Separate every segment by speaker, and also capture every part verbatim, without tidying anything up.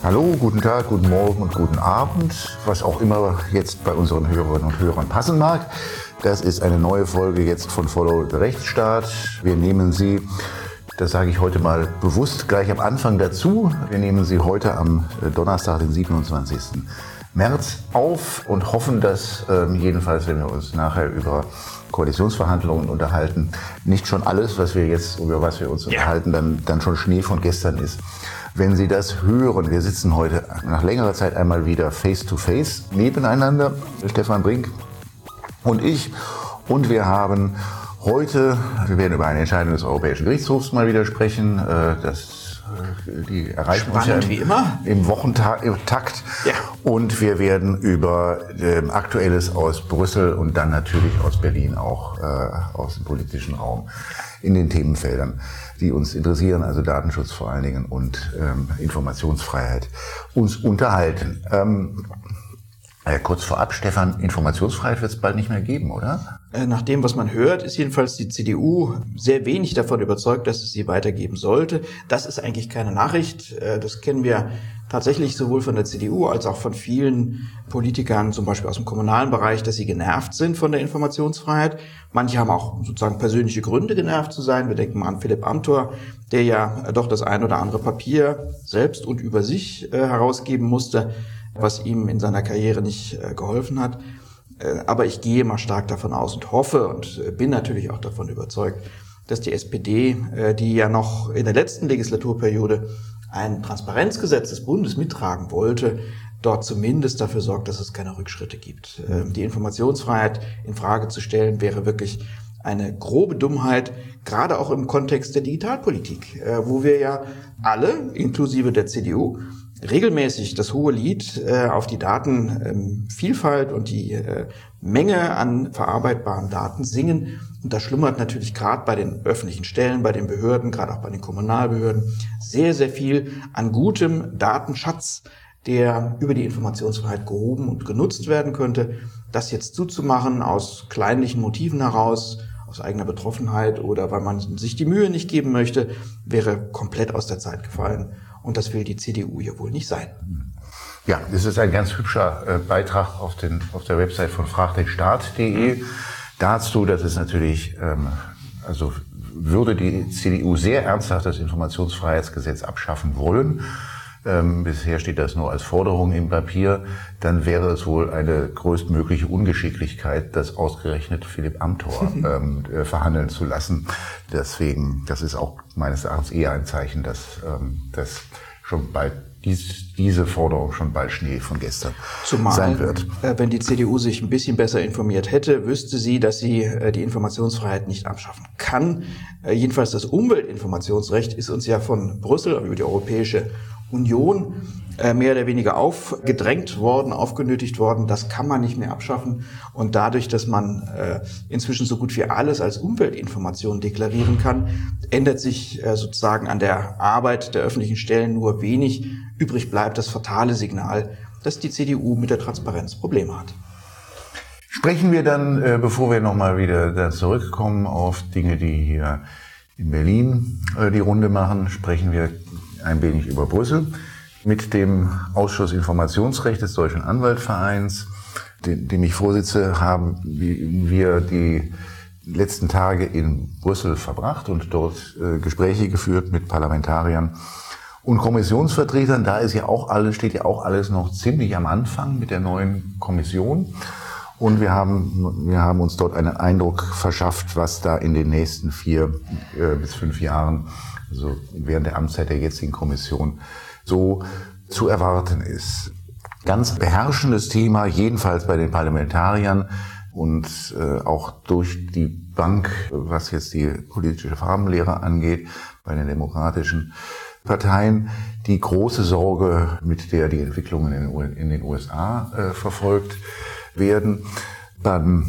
Speaker 1: Hallo, guten Tag, guten Morgen und guten Abend, was auch immer jetzt bei unseren Hörerinnen und Hörern passen mag. Das ist eine neue Folge jetzt von Follow the Rechtsstaat. Wir nehmen Sie, das sage ich heute mal bewusst gleich am Anfang dazu, wir nehmen Sie heute am Donnerstag, den siebenundzwanzigsten März auf und hoffen, dass ähm, jedenfalls, wenn wir uns nachher über Koalitionsverhandlungen unterhalten, nicht schon alles, was wir jetzt, über was wir uns ja. unterhalten, dann, dann schon Schnee von gestern ist. Wenn Sie das hören, wir sitzen heute nach längerer Zeit einmal wieder face to face nebeneinander, Stefan Brink und ich, und wir haben heute, wir werden über eine Entscheidung des Europäischen Gerichtshofs mal wieder sprechen, das die erreichen uns ja im,
Speaker 2: wie immer.
Speaker 1: im Wochentakt.
Speaker 2: Ja.
Speaker 1: Und wir werden über äh, Aktuelles aus Brüssel und dann natürlich aus Berlin auch äh, aus dem politischen Raum in den Themenfeldern, die uns interessieren, also Datenschutz vor allen Dingen und ähm, Informationsfreiheit, uns unterhalten. Ähm, äh, kurz vorab, Stefan, Informationsfreiheit wird es bald nicht mehr geben, oder?
Speaker 2: Nach dem, was man hört, ist jedenfalls die C D U sehr wenig davon überzeugt, dass es sie weitergeben sollte. Das ist eigentlich keine Nachricht. Das kennen wir tatsächlich sowohl von der C D U als auch von vielen Politikern, zum Beispiel aus dem kommunalen Bereich, dass sie genervt sind von der Informationsfreiheit. Manche haben auch sozusagen persönliche Gründe, genervt zu sein. Wir denken mal an Philipp Amthor, der ja doch das ein oder andere Papier selbst und über sich herausgeben musste, was ihm in seiner Karriere nicht geholfen hat. Aber ich gehe mal stark davon aus und hoffe und bin natürlich auch davon überzeugt, dass die S P D, die ja noch in der letzten Legislaturperiode ein Transparenzgesetz des Bundes mittragen wollte, dort zumindest dafür sorgt, dass es keine Rückschritte gibt. Die Informationsfreiheit in Frage zu stellen, wäre wirklich eine grobe Dummheit, gerade auch im Kontext der Digitalpolitik, wo wir ja alle, inklusive der C D U, regelmäßig das hohe Lied äh, auf die Datenvielfalt ähm, und die äh, Menge an verarbeitbaren Daten singen. Und da schlummert natürlich gerade bei den öffentlichen Stellen, bei den Behörden, gerade auch bei den Kommunalbehörden, sehr, sehr viel an gutem Datenschatz, der über die Informationsfreiheit gehoben und genutzt werden könnte. Das jetzt zuzumachen aus kleinlichen Motiven heraus, aus eigener Betroffenheit oder weil man sich die Mühe nicht geben möchte, wäre komplett aus der Zeit gefallen. Und das will die C D U ja wohl nicht sein.
Speaker 1: Ja, das ist ein ganz hübscher äh, Beitrag auf, den, auf der Website von frag den staat punkt de. Dazu, dass es natürlich, ähm, also würde die C D U sehr ernsthaft das Informationsfreiheitsgesetz abschaffen wollen, ähm, bisher steht das nur als Forderung im Papier, dann wäre es wohl eine größtmögliche Ungeschicklichkeit, das ausgerechnet Philipp Amthor ähm, äh, verhandeln zu lassen. Deswegen, das ist auch meines Erachtens eher ein Zeichen, dass, ähm, dass schon bald dies, diese Forderung schon bald Schnee von gestern
Speaker 2: Zumal,
Speaker 1: sein wird.
Speaker 2: Äh, wenn die C D U sich ein bisschen besser informiert hätte, wüsste sie, dass sie äh, die Informationsfreiheit nicht abschaffen kann. Äh, jedenfalls das Umweltinformationsrecht ist uns ja von Brüssel über die Europäische Union äh, mehr oder weniger aufgedrängt worden, aufgenötigt worden. Das kann man nicht mehr abschaffen. Und dadurch, dass man äh, inzwischen so gut wie alles als Umweltinformation deklarieren kann, ändert sich äh, sozusagen an der Arbeit der öffentlichen Stellen nur wenig. Übrig bleibt das fatale Signal, dass die C D U mit der Transparenz Probleme hat.
Speaker 1: Sprechen wir dann, äh, bevor wir nochmal wieder da zurückkommen auf Dinge, die hier in Berlin äh, die Runde machen, sprechen wir ein wenig über Brüssel mit dem Ausschuss Informationsrecht des Deutschen Anwaltvereins, dem, dem ich vorsitze, haben wir die letzten Tage in Brüssel verbracht und dort äh, Gespräche geführt mit Parlamentariern und Kommissionsvertretern. Da ist ja auch alles, steht ja auch alles noch ziemlich am Anfang mit der neuen Kommission. Und wir haben, wir haben uns dort einen Eindruck verschafft, was da in den nächsten vier äh, bis fünf Jahren, also während der Amtszeit der jetzigen Kommission, so zu erwarten ist. Ganz beherrschendes Thema, jedenfalls bei den Parlamentariern und äh, auch durch die Bank, was jetzt die politische Farbenlehre angeht, bei den demokratischen Parteien, die große Sorge, mit der die Entwicklungen in, in den U S A äh, verfolgt werden. Dann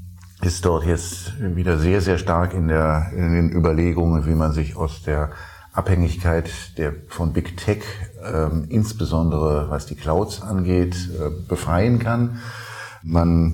Speaker 1: ist dort jetzt wieder sehr, sehr stark in, der, in den Überlegungen, wie man sich aus der Abhängigkeit der, von Big Tech, ähm, insbesondere was die Clouds angeht, äh, befreien kann. Man,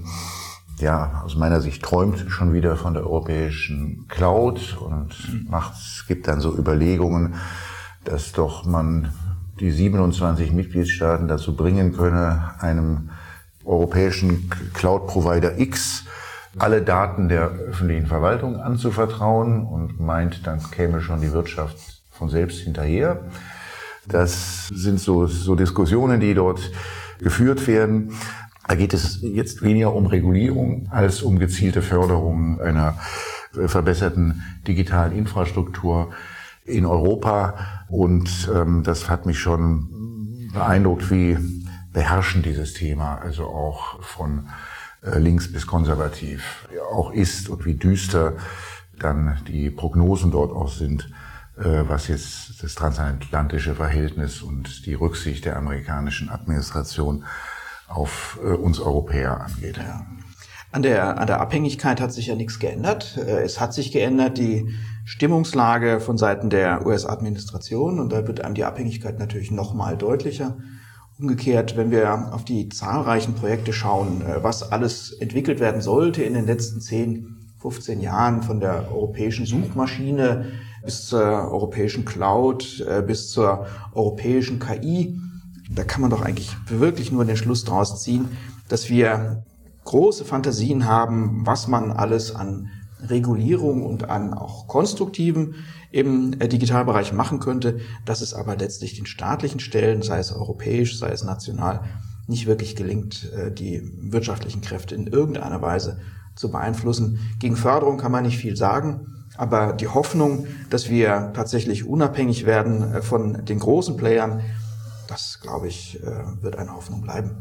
Speaker 1: ja, aus meiner Sicht träumt schon wieder von der europäischen Cloud und macht, es gibt dann so Überlegungen, dass doch man die siebenundzwanzig Mitgliedstaaten dazu bringen könne, einem europäischen Cloud-Provider X alle Daten der öffentlichen Verwaltung anzuvertrauen und meint, dann käme schon die Wirtschaft von selbst hinterher. Das sind so, so Diskussionen, die dort geführt werden. Da geht es jetzt weniger um Regulierung als um gezielte Förderung einer verbesserten digitalen Infrastruktur in Europa. Und ähm, das hat mich schon beeindruckt, wie beherrschend dieses Thema, also auch von äh, links bis konservativ auch ist und wie düster dann die Prognosen dort auch sind, äh, was jetzt das transatlantische Verhältnis und die Rücksicht der amerikanischen Administration auf äh, uns Europäer angeht.
Speaker 2: Ja. An der, an der Abhängigkeit hat sich ja nichts geändert. Es hat sich geändert, die Stimmungslage von Seiten der U S-Administration, und da wird einem die Abhängigkeit natürlich nochmal deutlicher. Umgekehrt, wenn wir auf die zahlreichen Projekte schauen, was alles entwickelt werden sollte in den letzten zehn, fünfzehn Jahren, von der europäischen Suchmaschine bis zur europäischen Cloud, bis zur europäischen K I, da kann man doch eigentlich wirklich nur den Schluss daraus ziehen, dass wir große Fantasien haben, was man alles an Regulierung und an auch konstruktiven im Digitalbereich machen könnte, dass es aber letztlich den staatlichen Stellen, sei es europäisch, sei es national, nicht wirklich gelingt, die wirtschaftlichen Kräfte in irgendeiner Weise zu beeinflussen. Gegen Förderung kann man nicht viel sagen, aber die Hoffnung, dass wir tatsächlich unabhängig werden von den großen Playern, das, glaube ich, wird eine Hoffnung bleiben.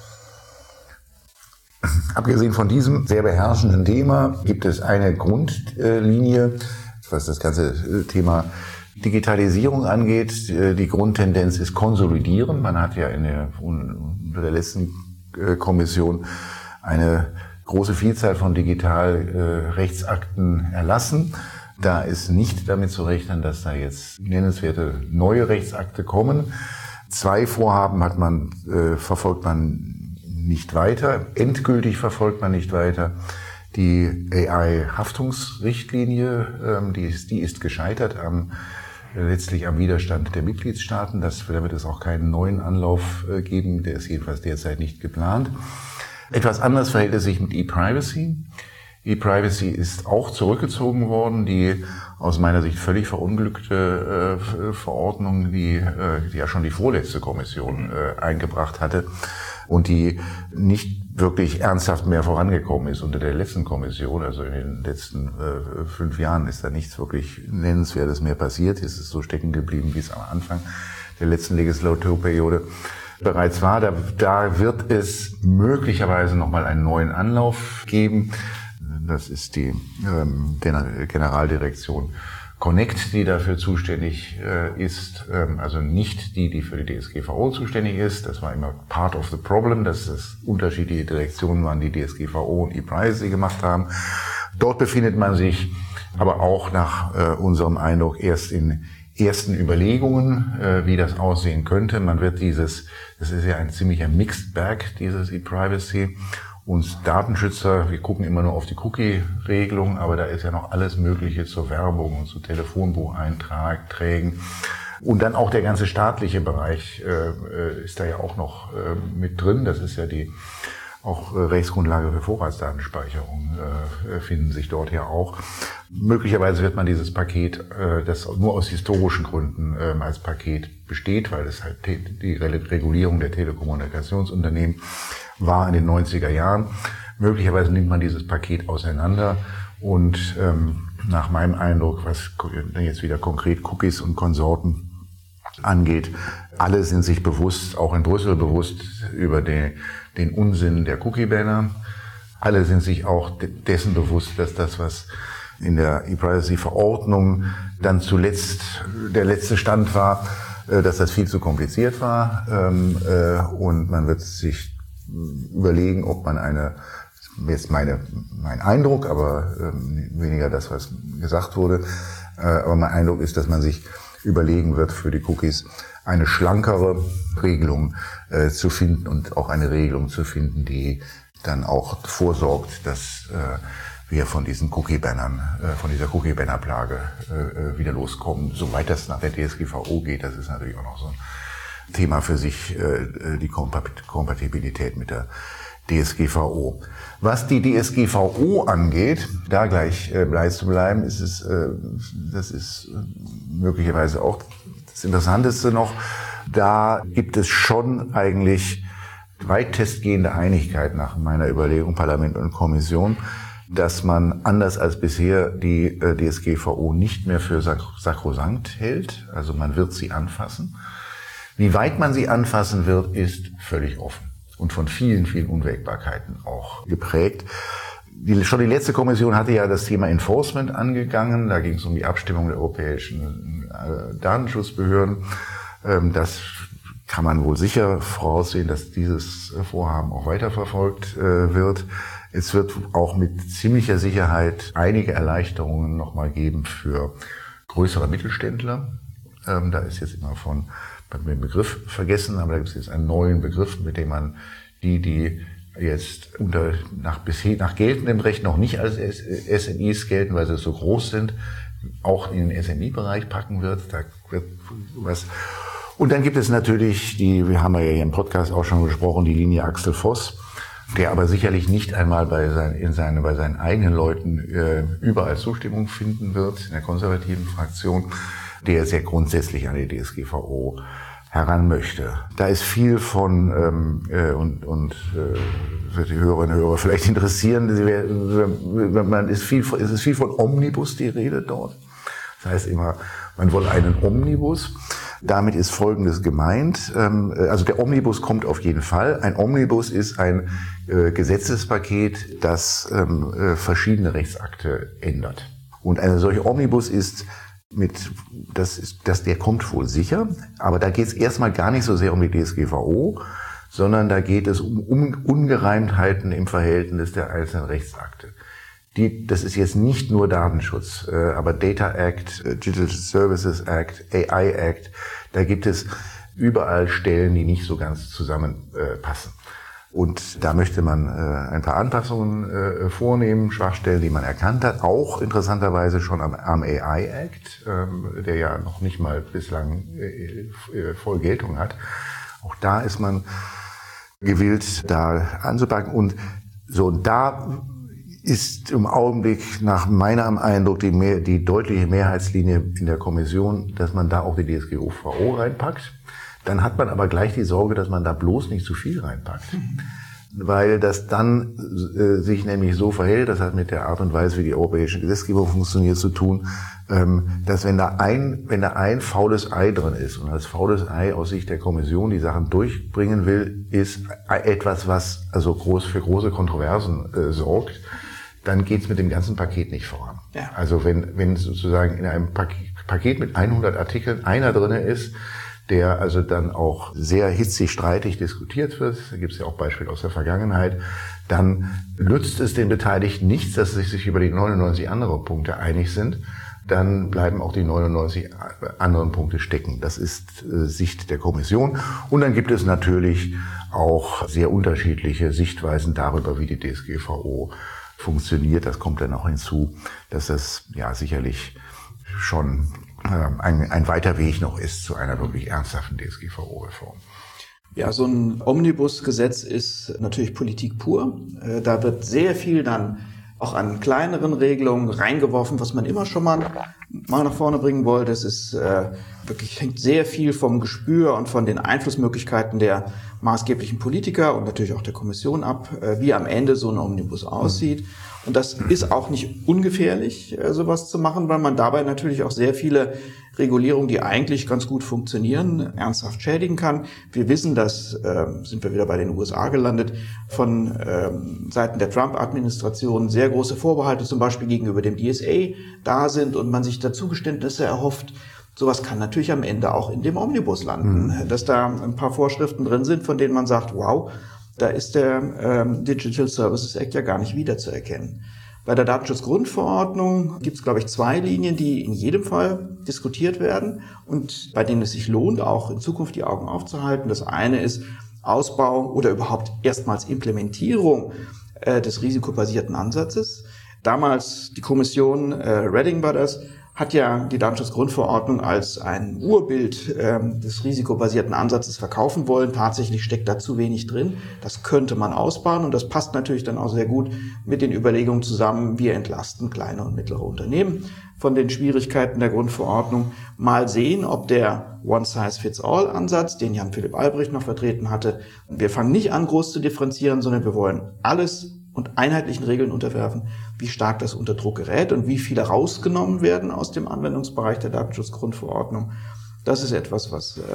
Speaker 1: Abgesehen von diesem sehr beherrschenden Thema gibt es eine Grundlinie, was das ganze Thema Digitalisierung angeht. Die Grundtendenz ist Konsolidieren. Man hat ja in der, unter der letzten Kommission eine große Vielzahl von Digitalrechtsakten erlassen. Da ist nicht damit zu rechnen, dass da jetzt nennenswerte neue Rechtsakte kommen. Zwei Vorhaben hat man, äh, verfolgt man nicht weiter. Endgültig verfolgt man nicht weiter. Die A I-Haftungsrichtlinie, ähm, die ist, die ist gescheitert am, äh, letztlich am Widerstand der Mitgliedstaaten. Das, da wird es auch keinen neuen Anlauf äh, geben. Der ist jedenfalls derzeit nicht geplant. Etwas anders verhält es sich mit E-Privacy. E-Privacy ist auch zurückgezogen worden. Die aus meiner Sicht völlig verunglückte äh, Verordnung, die, äh, die ja schon die vorletzte Kommission äh, eingebracht hatte und die nicht wirklich ernsthaft mehr vorangekommen ist unter der letzten Kommission. Also in den letzten äh, fünf Jahren ist da nichts wirklich Nennenswertes mehr passiert. Es ist so stecken geblieben, wie es am Anfang der letzten Legislaturperiode bereits war. Da, da wird es möglicherweise nochmal einen neuen Anlauf geben. Das ist die ähm, Generaldirektion Connect, die dafür zuständig äh, ist. Ähm, also nicht die, die für die D S G V O zuständig ist. Das war immer part of the problem, dass es unterschiedliche Direktionen waren, die D S G V O und E-Privacy gemacht haben. Dort befindet man sich aber auch nach äh, unserem Eindruck erst in ersten Überlegungen, äh, wie das aussehen könnte. Man wird dieses, das ist ja ein ziemlicher Mixed Bag, dieses E-Privacy. Uns Datenschützer, wir gucken immer nur auf die Cookie-Regelung, aber da ist ja noch alles Mögliche zur Werbung und zu Telefonbucheinträgen. Und dann auch der ganze staatliche Bereich äh, ist da ja auch noch äh, mit drin. Das ist ja die auch äh, Rechtsgrundlage für Vorratsdatenspeicherung äh, finden sich dort ja auch. Möglicherweise wird man dieses Paket, äh, das nur aus historischen Gründen äh, als Paket besteht, weil es halt die Regulierung der Telekommunikationsunternehmen war in den neunziger Jahren. Möglicherweise nimmt man dieses Paket auseinander und ähm, nach meinem Eindruck, was jetzt wieder konkret Cookies und Konsorten angeht, alle sind sich bewusst, auch in Brüssel bewusst, über den, den Unsinn der Cookie-Banner. Alle sind sich auch dessen bewusst, dass das, was in der E-Privacy-Verordnung dann zuletzt der letzte Stand war, dass das viel zu kompliziert war. Und man wird sich überlegen, ob man eine, jetzt meine, mein Eindruck, aber weniger das, was gesagt wurde, aber mein Eindruck ist, dass man sich überlegen wird, für die Cookies eine schlankere Regelung äh, zu finden und auch eine Regelung zu finden, die dann auch vorsorgt, dass äh, wir von diesen Cookie-Bannern, äh, von dieser Cookie-Banner-Plage äh, wieder loskommen. Soweit das nach der D S G V O geht, das ist natürlich auch noch so Thema für sich, äh, die Kompatibilität mit der D S G V O. Was die D S G V O angeht, da gleich äh, gleich zu bleiben, ist es, äh, das ist möglicherweise auch das Interessanteste noch. Da gibt es schon eigentlich weitestgehende Einigkeit nach meiner Überlegung, Parlament und Kommission, dass man anders als bisher die äh, D S G V O nicht mehr für sakrosankt hält. Also man wird sie anfassen. Wie weit man sie anfassen wird, ist völlig offen und von vielen, vielen Unwägbarkeiten auch geprägt. Die, schon die letzte Kommission hatte ja das Thema Enforcement angegangen. Da ging es um die Abstimmung der europäischen äh, Datenschutzbehörden. Ähm, das kann man wohl sicher voraussehen, dass dieses Vorhaben auch weiterverfolgt äh, wird. Es wird auch mit ziemlicher Sicherheit einige Erleichterungen nochmal geben für größere Mittelständler. Ähm, da ist jetzt immer von den Begriff vergessen, aber da gibt es jetzt einen neuen Begriff, mit dem man die, die jetzt unter nach bisher nach geltendem Recht noch nicht als S M Is gelten, weil sie so groß sind, auch in den S M I-Bereich packen wird. Da wird was. Und dann gibt es natürlich die, wir haben ja hier im Podcast auch schon gesprochen, die Linie Axel Voss, der aber sicherlich nicht einmal bei seinen, in seine, bei seinen eigenen Leuten äh, überall Zustimmung finden wird in der konservativen Fraktion, der sehr grundsätzlich an die D S G V O heran möchte. Da ist viel von, ähm, äh, und, und äh, wird die Hörerinnen und Hörer vielleicht interessieren, man ist viel, es ist viel von Omnibus die Rede dort. Das heißt immer, man will einen Omnibus. Damit ist Folgendes gemeint, ähm, also der Omnibus kommt auf jeden Fall. Ein Omnibus ist ein äh, Gesetzespaket, das ähm, äh, verschiedene Rechtsakte ändert. Und eine solche Omnibus ist mit, das ist, das, der kommt wohl sicher, aber da geht es erstmal gar nicht so sehr um die D S G V O, sondern da geht es um, um Ungereimtheiten im Verhältnis der einzelnen Rechtsakte. Die, das ist jetzt nicht nur Datenschutz, äh, aber Data Act, äh, Digital Services Act, A I Act, da gibt es überall Stellen, die nicht so ganz zusammenpassen. Äh, Und da möchte man äh, ein paar Anpassungen äh, vornehmen, Schwachstellen, die man erkannt hat, auch interessanterweise schon am, am A I Act, ähm, der ja noch nicht mal bislang äh, voll Geltung hat. Auch da ist man gewillt, da anzupacken. Und so, da ist im Augenblick nach meinem Eindruck die, mehr, die deutliche Mehrheitslinie in der Kommission, dass man da auch die D S G V O reinpackt. Dann hat man aber gleich die Sorge, dass man da bloß nicht zu viel reinpackt. Mhm. Weil das dann äh, sich nämlich so verhält, das hat mit der Art und Weise, wie die europäische Gesetzgebung funktioniert, zu tun, ähm, dass wenn da ein, wenn da ein faules Ei drin ist und das faules Ei aus Sicht der Kommission die Sachen durchbringen will, ist etwas, was also groß für große Kontroversen äh, sorgt, dann geht's mit dem ganzen Paket nicht voran. Ja. Also wenn, wenn sozusagen in einem Paket mit hundert Artikeln einer drinne ist, der also dann auch sehr hitzig streitig diskutiert wird, da gibt es ja auch Beispiele aus der Vergangenheit, dann nützt es den Beteiligten nichts, dass sie sich über die neunundneunzig andere Punkte einig sind, dann bleiben auch die neunundneunzig anderen Punkte stecken. Das ist äh, Sicht der Kommission. Und dann gibt es natürlich auch sehr unterschiedliche Sichtweisen darüber, wie die D S G V O funktioniert. Das kommt dann auch hinzu, dass das ja sicherlich schon Ein, ein weiter Weg noch ist zu einer wirklich ernsthaften D S G V O-Reform.
Speaker 2: Ja, so ein Omnibus-Gesetz ist natürlich Politik pur. Da wird sehr viel dann auch an kleineren Regelungen reingeworfen, was man immer schon mal, mal nach vorne bringen wollte. Es ist äh, wirklich, hängt sehr viel vom Gespür und von den Einflussmöglichkeiten der maßgeblichen Politiker und natürlich auch der Kommission ab, äh, wie am Ende so ein Omnibus aussieht. Mhm. Und das ist auch nicht ungefährlich, sowas zu machen, weil man dabei natürlich auch sehr viele Regulierungen, die eigentlich ganz gut funktionieren, ernsthaft schädigen kann. Wir wissen, dass, äh, sind wir wieder bei den U S A gelandet, von ähm, Seiten der Trump-Administration sehr große Vorbehalte zum Beispiel gegenüber dem D S A da sind und man sich da Zugeständnisse erhofft. Sowas kann natürlich am Ende auch in dem Omnibus landen, mhm. dass da ein paar Vorschriften drin sind, von denen man sagt, wow, da ist der ähm, Digital Services Act ja gar nicht wiederzuerkennen. Bei der Datenschutzgrundverordnung gibt es, glaube ich, zwei Linien, die in jedem Fall diskutiert werden und bei denen es sich lohnt, auch in Zukunft die Augen aufzuhalten. Das eine ist Ausbau oder überhaupt erstmals Implementierung äh, des risikobasierten Ansatzes. Damals die Kommission, äh, Reading war das, hat ja die Datenschutzgrundverordnung als ein Urbild äh, des risikobasierten Ansatzes verkaufen wollen. Tatsächlich steckt da zu wenig drin. Das könnte man ausbauen und das passt natürlich dann auch sehr gut mit den Überlegungen zusammen, wir entlasten kleine und mittlere Unternehmen von den Schwierigkeiten der Grundverordnung. Mal sehen, ob der One-Size-Fits-All-Ansatz, den Jan-Philipp Albrecht noch vertreten hatte, wir fangen nicht an, groß zu differenzieren, sondern wir wollen alles und einheitlichen Regeln unterwerfen, wie stark das unter Druck gerät und wie viele rausgenommen werden aus dem Anwendungsbereich der Datenschutzgrundverordnung. Das ist etwas, was äh,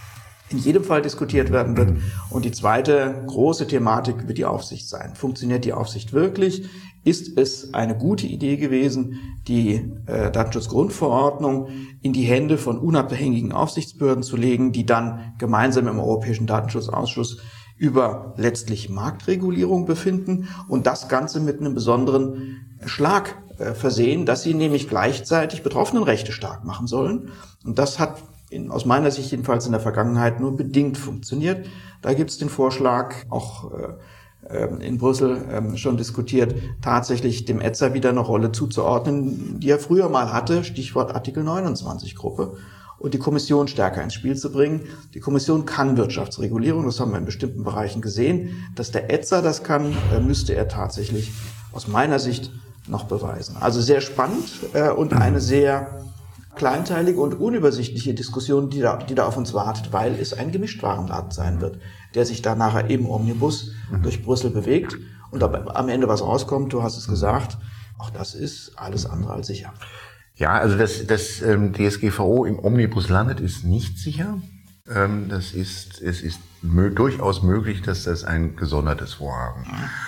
Speaker 2: in jedem Fall diskutiert werden wird. Und die zweite große Thematik wird die Aufsicht sein. Funktioniert die Aufsicht wirklich? Ist es eine gute Idee gewesen, die äh, Datenschutzgrundverordnung in die Hände von unabhängigen Aufsichtsbehörden zu legen, die dann gemeinsam im Europäischen Datenschutzausschuss über letztlich Marktregulierung befinden und das Ganze mit einem besonderen Schlag äh, versehen, dass sie nämlich gleichzeitig Betroffenenrechte stark machen sollen. Und das hat in, aus meiner Sicht jedenfalls in der Vergangenheit nur bedingt funktioniert. Da gibt es den Vorschlag, auch äh, in Brüssel äh, schon diskutiert, tatsächlich dem E Z Z A wieder eine Rolle zuzuordnen, die er früher mal hatte, Stichwort Artikel neunundzwanzig Gruppe. Und die Kommission stärker ins Spiel zu bringen. Die Kommission kann Wirtschaftsregulierung, das haben wir in bestimmten Bereichen gesehen. Dass der E Z Z A das kann, müsste er tatsächlich aus meiner Sicht noch beweisen. Also sehr spannend äh, und eine sehr kleinteilige und unübersichtliche Diskussion, die da, die da auf uns wartet, weil es ein Gemischtwarenladen sein wird, der sich da nachher im Omnibus durch Brüssel bewegt und am Ende was rauskommt, du hast es gesagt, auch das ist alles andere als sicher.
Speaker 1: Ja, also dass das ähm, D S G V O im Omnibus landet, ist nicht sicher. Ähm, das ist, es ist mö- durchaus möglich, dass das ein gesondertes Vorhaben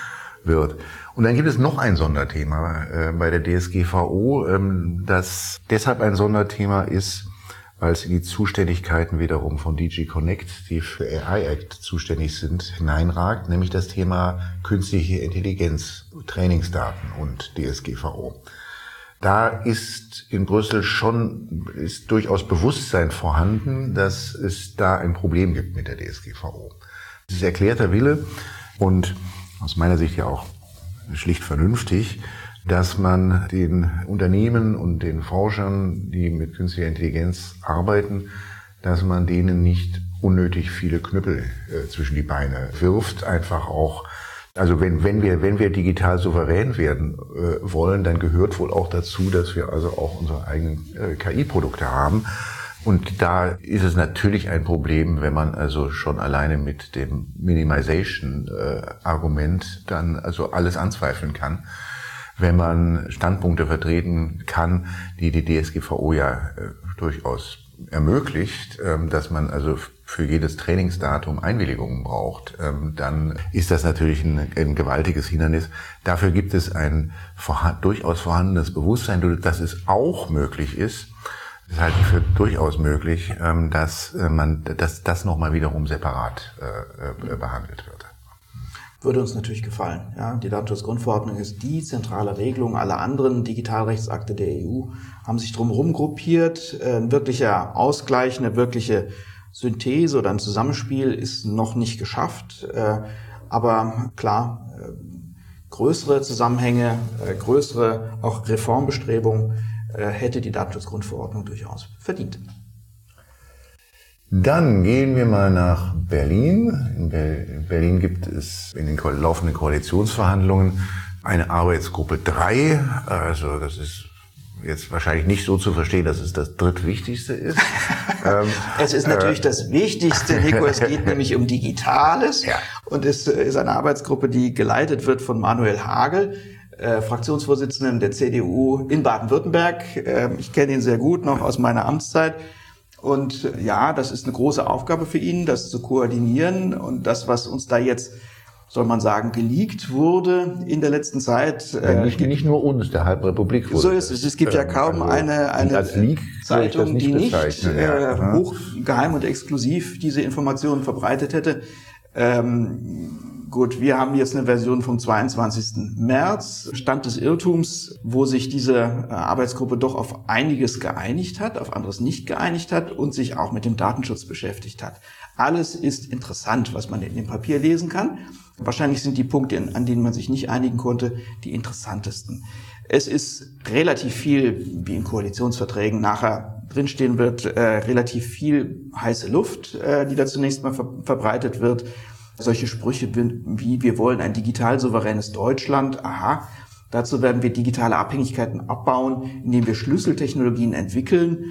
Speaker 1: wird. Und dann gibt es noch ein Sonderthema äh, bei der D S G V O, ähm, das deshalb ein Sonderthema ist, weil es in die Zuständigkeiten wiederum von D G Connect, die für A I Act zuständig sind, hineinragt, nämlich das Thema künstliche Intelligenz, Trainingsdaten und D S G V O. Da ist in Brüssel schon, ist durchaus Bewusstsein vorhanden, dass es da ein Problem gibt mit der D S G V O. Es ist erklärter Wille und aus meiner Sicht ja auch schlicht vernünftig, dass man den Unternehmen und den Forschern, die mit künstlicher Intelligenz arbeiten, dass man denen nicht unnötig viele Knüppel äh, zwischen die Beine wirft, einfach auch. Also wenn, wenn wir, wenn wir digital souverän werden äh, wollen, dann gehört wohl auch dazu, dass wir also auch unsere eigenen äh, K I-Produkte haben. Und da ist es natürlich ein Problem, wenn man also schon alleine mit dem Minimization-Argument äh, dann also alles anzweifeln kann. Wenn man Standpunkte vertreten kann, die die D S G V O ja äh, durchaus ermöglicht, ähm, dass man also für jedes Trainingsdatum Einwilligungen braucht, ähm, dann ist das natürlich ein, ein gewaltiges Hindernis. Dafür gibt es ein vorha- durchaus vorhandenes Bewusstsein, dass es auch möglich ist. Das halte ich für durchaus möglich, ähm, dass äh, man, dass das nochmal wiederum separat äh, äh, behandelt wird.
Speaker 2: Würde uns natürlich gefallen. Ja, die Datenschutzgrundverordnung ist die zentrale Regelung. Alle anderen Digitalrechtsakte der E U haben sich drumherum gruppiert. Ein wirklicher Ausgleich, eine wirkliche Synthese oder ein Zusammenspiel ist noch nicht geschafft. Aber klar, größere Zusammenhänge, größere auch Reformbestrebungen hätte die Datenschutzgrundverordnung durchaus verdient.
Speaker 1: Dann gehen wir mal nach Berlin. In Berlin gibt es in den laufenden Koalitionsverhandlungen eine Arbeitsgruppe drei. Also das ist jetzt wahrscheinlich nicht so zu verstehen, dass es das drittwichtigste ist.
Speaker 2: Es ist natürlich äh, das Wichtigste, Nico. Es geht nämlich um Digitales. Ja. Und es ist eine Arbeitsgruppe, die geleitet wird von Manuel Hagel, äh, Fraktionsvorsitzenden der C D U in Baden-Württemberg. Äh, ich kenne ihn sehr gut noch aus meiner Amtszeit. Und ja, das ist eine große Aufgabe für ihn, das zu koordinieren. Und das, was uns da jetzt, soll man sagen, geleakt wurde in der letzten Zeit.
Speaker 1: Ja, nicht, äh, nicht nur uns, der halben Republik wurde.
Speaker 2: So ist es. Es gibt ja kaum also, eine, eine
Speaker 1: Leak
Speaker 2: Zeitung, nicht die nicht
Speaker 1: ja.
Speaker 2: äh, hochgeheim und exklusiv diese Informationen verbreitet hätte. Ähm, Gut, wir haben jetzt eine Version vom zweiundzwanzigsten März, Stand des Irrtums, wo sich diese Arbeitsgruppe doch auf einiges geeinigt hat, auf anderes nicht geeinigt hat und sich auch mit dem Datenschutz beschäftigt hat. Alles ist interessant, was man in dem Papier lesen kann. Wahrscheinlich sind die Punkte, an denen man sich nicht einigen konnte, die interessantesten. Es ist relativ viel, wie in Koalitionsverträgen nachher drinstehen wird, äh, relativ viel heiße Luft, äh, die da zunächst mal ver- verbreitet wird. Solche Sprüche wie, wir wollen ein digital souveränes Deutschland. Aha, dazu werden wir digitale Abhängigkeiten abbauen, indem wir Schlüsseltechnologien entwickeln.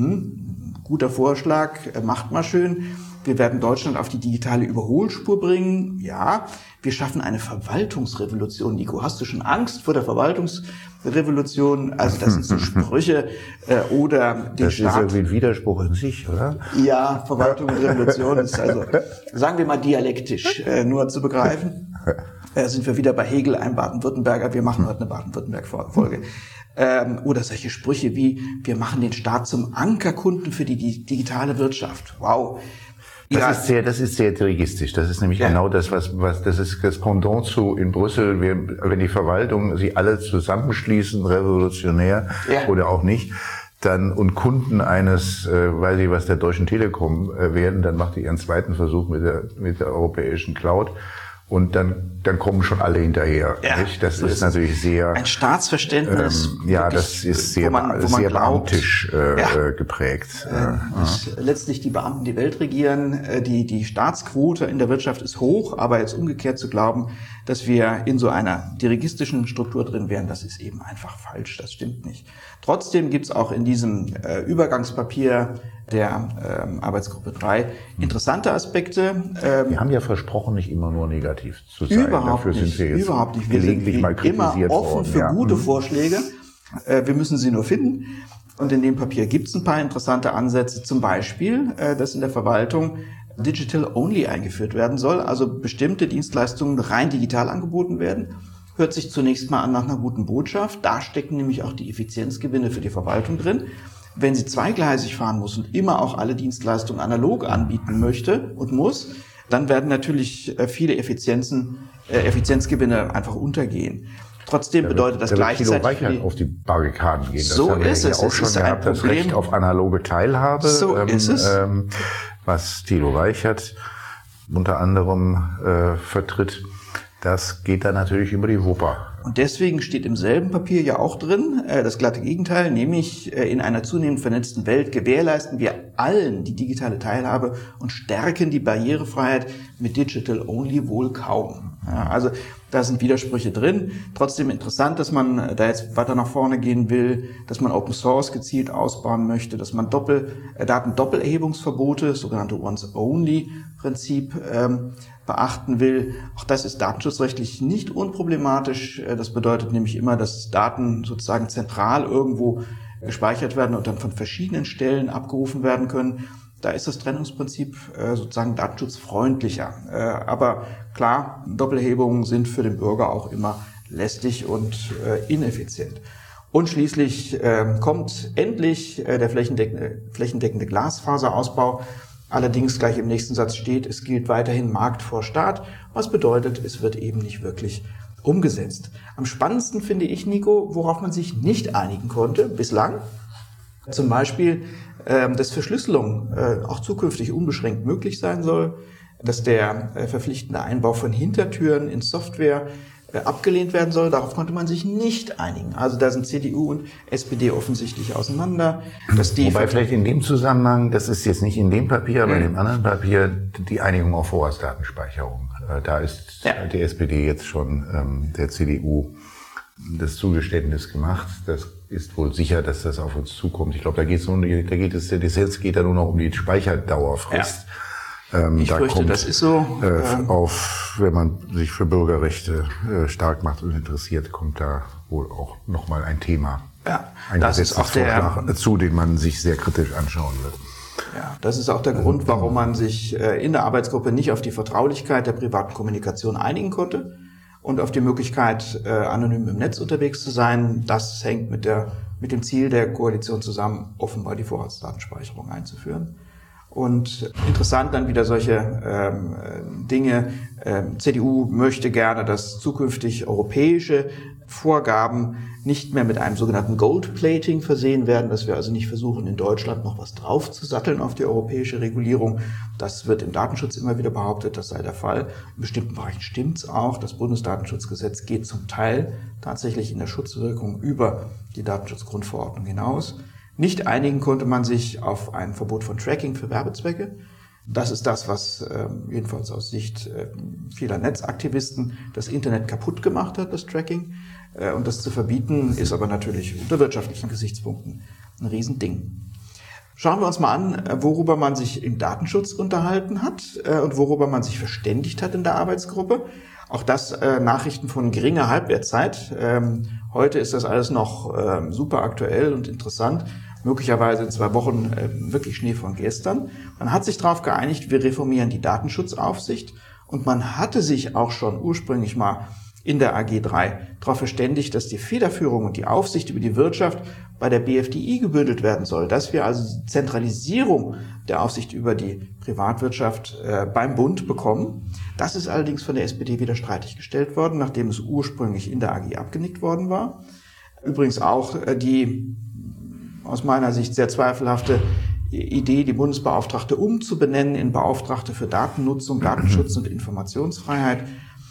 Speaker 2: Mhm, guter Vorschlag, äh, macht mal schön. Wir werden Deutschland auf die digitale Überholspur bringen. Ja, wir schaffen eine Verwaltungsrevolution. Nico, hast du schon Angst vor der Verwaltungsrevolution? Also das sind so Sprüche. Äh, oder den
Speaker 1: das
Speaker 2: Staat.
Speaker 1: ist irgendwie ein Widerspruch in sich, oder?
Speaker 2: Ja, Verwaltung und Revolution ist also, sagen wir mal, dialektisch äh, nur zu begreifen. Äh, sind wir wieder bei Hegel, ein Baden-Württemberger. Wir machen heute eine Baden-Württemberg-Folge. Ähm, oder solche Sprüche wie, wir machen den Staat zum Ankerkunden für die, die digitale Wirtschaft. Wow.
Speaker 1: Das
Speaker 2: Ja.
Speaker 1: ist sehr, das ist sehr dirigistisch. Das ist nämlich
Speaker 2: Ja.
Speaker 1: genau das, was, was, das ist das Pendant zu in Brüssel, wir, wenn die Verwaltung sie alle zusammenschließen, revolutionär
Speaker 2: Ja.
Speaker 1: oder auch nicht, dann, und Kunden eines, äh, weil sie was der Deutschen Telekom äh, werden, dann macht die ihren zweiten Versuch mit der, mit der europäischen Cloud. Und dann, dann kommen schon alle hinterher.
Speaker 2: Ja,
Speaker 1: nicht? Das
Speaker 2: so
Speaker 1: ist,
Speaker 2: ist
Speaker 1: natürlich sehr,
Speaker 2: ein Staatsverständnis.
Speaker 1: ähm, ja,
Speaker 2: wirklich,
Speaker 1: das ist sehr,
Speaker 2: wo man, wo man
Speaker 1: sehr
Speaker 2: glaubt,
Speaker 1: beamtisch äh,
Speaker 2: ja.
Speaker 1: geprägt.
Speaker 2: Äh, dass letztlich die Beamten die Welt regieren. Äh, Die, die Staatsquote in der Wirtschaft ist hoch, aber jetzt umgekehrt zu glauben, dass wir in so einer dirigistischen Struktur drin wären, das ist eben einfach falsch. Das stimmt nicht. Trotzdem gibt's auch in diesem äh, Übergangspapier der ähm, Arbeitsgruppe drei interessante Aspekte. Ähm,
Speaker 1: Wir haben ja versprochen, nicht immer nur negativ zu sein.
Speaker 2: Überhaupt
Speaker 1: Dafür
Speaker 2: nicht,
Speaker 1: sind wir jetzt
Speaker 2: überhaupt nicht. Wir
Speaker 1: gelegentlich
Speaker 2: sind
Speaker 1: mal
Speaker 2: wie immer
Speaker 1: kritisiert
Speaker 2: offen
Speaker 1: worden.
Speaker 2: für
Speaker 1: ja.
Speaker 2: gute
Speaker 1: Mhm.
Speaker 2: Vorschläge. Äh, wir müssen sie nur finden. Und in dem Papier gibt es ein paar interessante Ansätze. Zum Beispiel, äh, dass in der Verwaltung Digital Only eingeführt werden soll, also bestimmte Dienstleistungen rein digital angeboten werden. Hört sich zunächst mal an nach einer guten Botschaft. Da stecken nämlich auch die Effizienzgewinne für die Verwaltung drin. Wenn sie zweigleisig fahren muss und immer auch alle Dienstleistungen analog anbieten möchte und muss, dann werden natürlich viele Effizienzen, äh, Effizienzgewinne einfach untergehen. Trotzdem
Speaker 1: Da
Speaker 2: bedeutet das
Speaker 1: wird, da wird Thilo
Speaker 2: gleichzeitig...
Speaker 1: Reichert auf die Barrikaden gehen. Das
Speaker 2: So
Speaker 1: haben wir
Speaker 2: ist
Speaker 1: ja
Speaker 2: es.
Speaker 1: auch
Speaker 2: Es
Speaker 1: schon
Speaker 2: ist ein
Speaker 1: gehabt, das
Speaker 2: Problem.
Speaker 1: Recht auf analoge Teilhabe,
Speaker 2: So
Speaker 1: ähm,
Speaker 2: ist es.
Speaker 1: Ähm, was Thilo Reichert unter anderem äh, vertritt. Das geht dann natürlich über die Wupper.
Speaker 2: Und deswegen steht im selben Papier ja auch drin, äh, das glatte Gegenteil, nämlich äh, in einer zunehmend vernetzten Welt gewährleisten wir allen die digitale Teilhabe und stärken die Barrierefreiheit mit Digital Only wohl kaum. Ja, also da sind Widersprüche drin. Trotzdem interessant, dass man da jetzt weiter nach vorne gehen will, dass man Open Source gezielt ausbauen möchte, dass man Doppel, äh, Datendoppelerhebungsverbote, sogenannte Once-Only-Prinzip, ähm, beachten will. Auch das ist datenschutzrechtlich nicht unproblematisch. Das bedeutet nämlich immer, dass Daten sozusagen zentral irgendwo gespeichert werden und dann von verschiedenen Stellen abgerufen werden können. Da ist das Trennungsprinzip sozusagen datenschutzfreundlicher. Aber klar, Doppelhebungen sind für den Bürger auch immer lästig und ineffizient. Und schließlich kommt endlich der flächendeckende, flächendeckende Glasfaserausbau. Allerdings gleich im nächsten Satz steht, es gilt weiterhin Markt vor Staat, was bedeutet, es wird eben nicht wirklich umgesetzt. Am spannendsten finde ich, Nico, worauf man sich nicht einigen konnte bislang. Zum Beispiel, äh, dass Verschlüsselung äh, auch zukünftig unbeschränkt möglich sein soll, dass der äh, verpflichtende Einbau von Hintertüren in Software äh, abgelehnt werden soll. Darauf konnte man sich nicht einigen. Also da sind C D U und S P D offensichtlich auseinander. Dass die
Speaker 1: Wobei vielleicht in dem Zusammenhang, das ist jetzt nicht in dem Papier, aber
Speaker 2: Mhm.
Speaker 1: in dem anderen Papier, die Einigung auf Vorratsdatenspeicherung. Äh, Da ist
Speaker 2: Ja.
Speaker 1: die S P D jetzt schon ähm, der C D U das Zugeständnis gemacht. Das ist wohl sicher, dass das auf uns zukommt. Ich glaube, da geht es nur, da geht es, der Gesetz geht da nur noch um die Speicherdauerfrist. Ähm,
Speaker 2: Ich
Speaker 1: da
Speaker 2: fürchte,
Speaker 1: kommt,
Speaker 2: das ist so.
Speaker 1: Äh,
Speaker 2: ähm,
Speaker 1: auf, wenn man sich für Bürgerrechte äh, stark macht und interessiert, kommt da wohl auch nochmal ein Thema.
Speaker 2: Ja,
Speaker 1: ein
Speaker 2: das ist auch der,
Speaker 1: Gesetzesvorschlag zu, den man sich sehr kritisch anschauen wird.
Speaker 2: ja, das ist auch der Grund, warum man sich äh, in der Arbeitsgruppe nicht auf die Vertraulichkeit der privaten Kommunikation einigen konnte und auf die Möglichkeit, äh, anonym im Netz unterwegs zu sein. Das hängt mit der, mit dem Ziel der Koalition zusammen, offenbar die Vorratsdatenspeicherung einzuführen. Und interessant dann wieder solche ähm, Dinge. Ähm, C D U möchte gerne, dass zukünftig europäische Vorgaben nicht mehr mit einem sogenannten Gold-Plating versehen werden, dass wir also nicht versuchen, in Deutschland noch was draufzusatteln auf die europäische Regulierung. Das wird im Datenschutz immer wieder behauptet, das sei der Fall. In bestimmten Bereichen stimmt's auch. Das Bundesdatenschutzgesetz geht zum Teil tatsächlich in der Schutzwirkung über die Datenschutzgrundverordnung hinaus. Nicht einigen konnte man sich auf ein Verbot von Tracking für Werbezwecke. Das ist das, was äh, jedenfalls aus Sicht äh, vieler Netzaktivisten das Internet kaputt gemacht hat, das Tracking. Äh, und das zu verbieten, ist aber natürlich unter wirtschaftlichen Gesichtspunkten ein Riesending. Schauen wir uns mal an, worüber man sich im Datenschutz unterhalten hat äh, und worüber man sich verständigt hat in der Arbeitsgruppe. Auch das äh, Nachrichten von geringer Halbwertszeit. Ähm, heute ist das alles noch äh, super aktuell und interessant. Möglicherweise in zwei Wochen äh, wirklich Schnee von gestern. Man hat sich darauf geeinigt, wir reformieren die Datenschutzaufsicht. Und man hatte sich auch schon ursprünglich mal in der A G drei darauf verständigt, dass die Federführung und die Aufsicht über die Wirtschaft bei der B F D I gebündelt werden soll. Dass wir also die Zentralisierung der Aufsicht über die Privatwirtschaft äh, beim Bund bekommen. Das ist allerdings von der S P D wieder streitig gestellt worden, nachdem es ursprünglich in der A G abgenickt worden war. Übrigens auch äh, die aus meiner Sicht sehr zweifelhafte Idee, die Bundesbeauftragte umzubenennen in Beauftragte für Datennutzung, Datenschutz und Informationsfreiheit.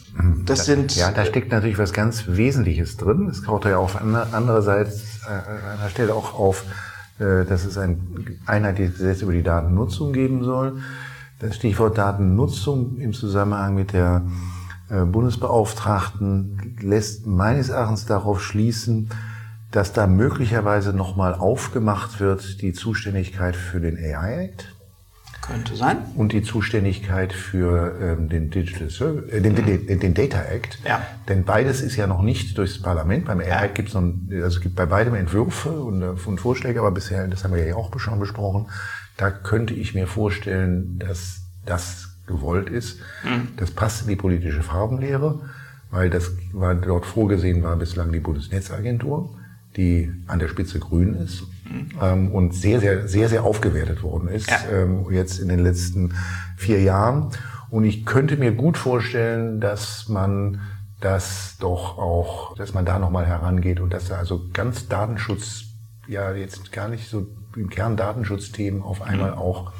Speaker 2: Das sind
Speaker 1: ja, da steckt natürlich was ganz Wesentliches drin. Es taucht ja auf andererseits äh, an einer Stelle auch auf, äh, dass es ein einheitliches Gesetz über die Datennutzung geben soll. Das Stichwort Datennutzung im Zusammenhang mit der äh, Bundesbeauftragten lässt meines Erachtens darauf schließen, dass da möglicherweise nochmal aufgemacht wird die Zuständigkeit für den A I Act.
Speaker 2: Könnte sein.
Speaker 1: Und die Zuständigkeit für ähm, den Digital Service, äh, den,
Speaker 2: mhm.
Speaker 1: den, den Data Act.
Speaker 2: Ja.
Speaker 1: Denn beides ist ja noch nicht durchs Parlament. Beim A I Act gibt es noch, also es gibt bei beidem Entwürfe und, und Vorschläge, aber bisher, das haben wir ja auch schon besprochen, da könnte ich mir vorstellen, dass das gewollt ist. Mhm. Das passt in die politische Farbenlehre, weil das war dort vorgesehen war bislang die Bundesnetzagentur, die an der Spitze grün ist mhm. ähm, und sehr, sehr, sehr, sehr aufgewertet worden ist, ja. ähm, jetzt in den letzten vier Jahren. Und ich könnte mir gut vorstellen, dass man das doch auch, dass man da nochmal herangeht und dass da also ganz Datenschutz, ja jetzt gar nicht so im Kern Datenschutzthemen auf einmal mhm. auch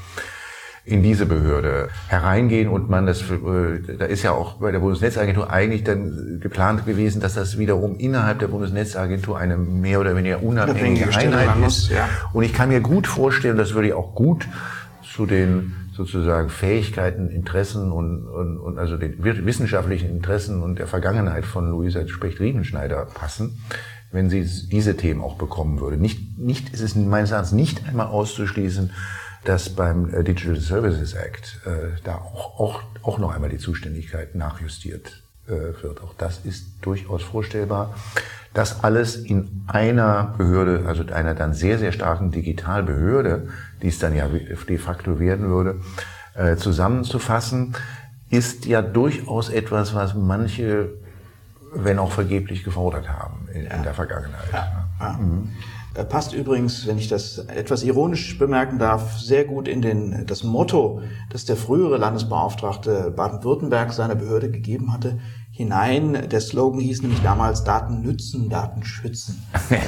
Speaker 1: in diese Behörde hereingehen und man das, da ist ja auch bei der Bundesnetzagentur eigentlich dann geplant gewesen, dass das wiederum innerhalb der Bundesnetzagentur eine mehr oder weniger unabhängige Einheit ist. Ja. Und ich kann mir gut vorstellen, das würde auch gut zu den sozusagen Fähigkeiten, Interessen und, und, und also den wissenschaftlichen Interessen und der Vergangenheit von Luisa Specht-Riemenschneider passen, wenn sie diese Themen auch bekommen würde. Nicht, nicht, es ist meines Erachtens nicht einmal auszuschließen, dass beim Digital Services Act äh, da auch, auch, auch noch einmal die Zuständigkeit nachjustiert äh, wird. Auch das ist durchaus vorstellbar. Das alles in einer Behörde, also einer dann sehr, sehr starken Digitalbehörde, die es dann ja de facto werden würde, äh, zusammenzufassen, ist ja durchaus etwas, was manche, wenn auch vergeblich, gefordert haben in, ja. in der Vergangenheit.
Speaker 2: Ja. Ja. Mhm. Passt übrigens, wenn ich das etwas ironisch bemerken darf, sehr gut in den, das Motto, das der frühere Landesbeauftragte Baden-Württemberg seiner Behörde gegeben hatte, hinein. Der Slogan hieß nämlich damals Daten nützen, Daten schützen.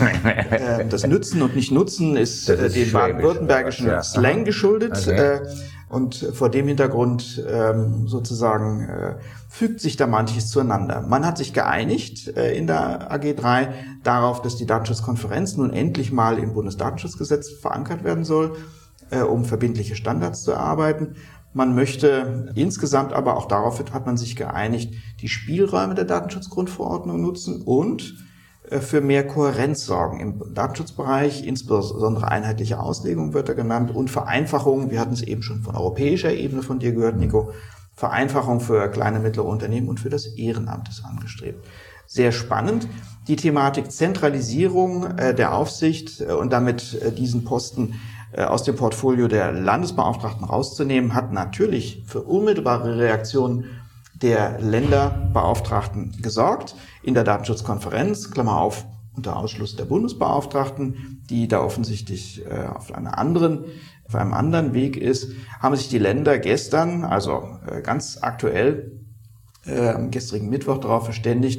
Speaker 2: Das Nützen und nicht Nutzen ist, ist dem baden-württembergischen ja. Slang geschuldet. Okay. Und vor dem Hintergrund sozusagen fügt sich da manches zueinander. Man hat sich geeinigt in der A G drei darauf, dass die Datenschutzkonferenz nun endlich mal im Bundesdatenschutzgesetz verankert werden soll, um verbindliche Standards zu erarbeiten. Man möchte insgesamt aber auch darauf hat man sich geeinigt, die Spielräume der Datenschutzgrundverordnung nutzen und für mehr Kohärenz sorgen im Datenschutzbereich, insbesondere einheitliche Auslegung wird da genannt und Vereinfachung, wir hatten es eben schon von europäischer Ebene von dir gehört, Nico, Vereinfachung für kleine, mittlere Unternehmen und für das Ehrenamt ist angestrebt. Sehr spannend. Die Thematik Zentralisierung der Aufsicht und damit diesen Posten aus dem Portfolio der Landesbeauftragten rauszunehmen, hat natürlich für unmittelbare Reaktionen der Länderbeauftragten gesorgt. In der Datenschutzkonferenz, Klammer auf, unter Ausschluss der Bundesbeauftragten, die da offensichtlich äh, auf einer anderen, auf einem anderen Weg ist, haben sich die Länder gestern, also äh, ganz aktuell, äh, am gestrigen Mittwoch darauf verständigt,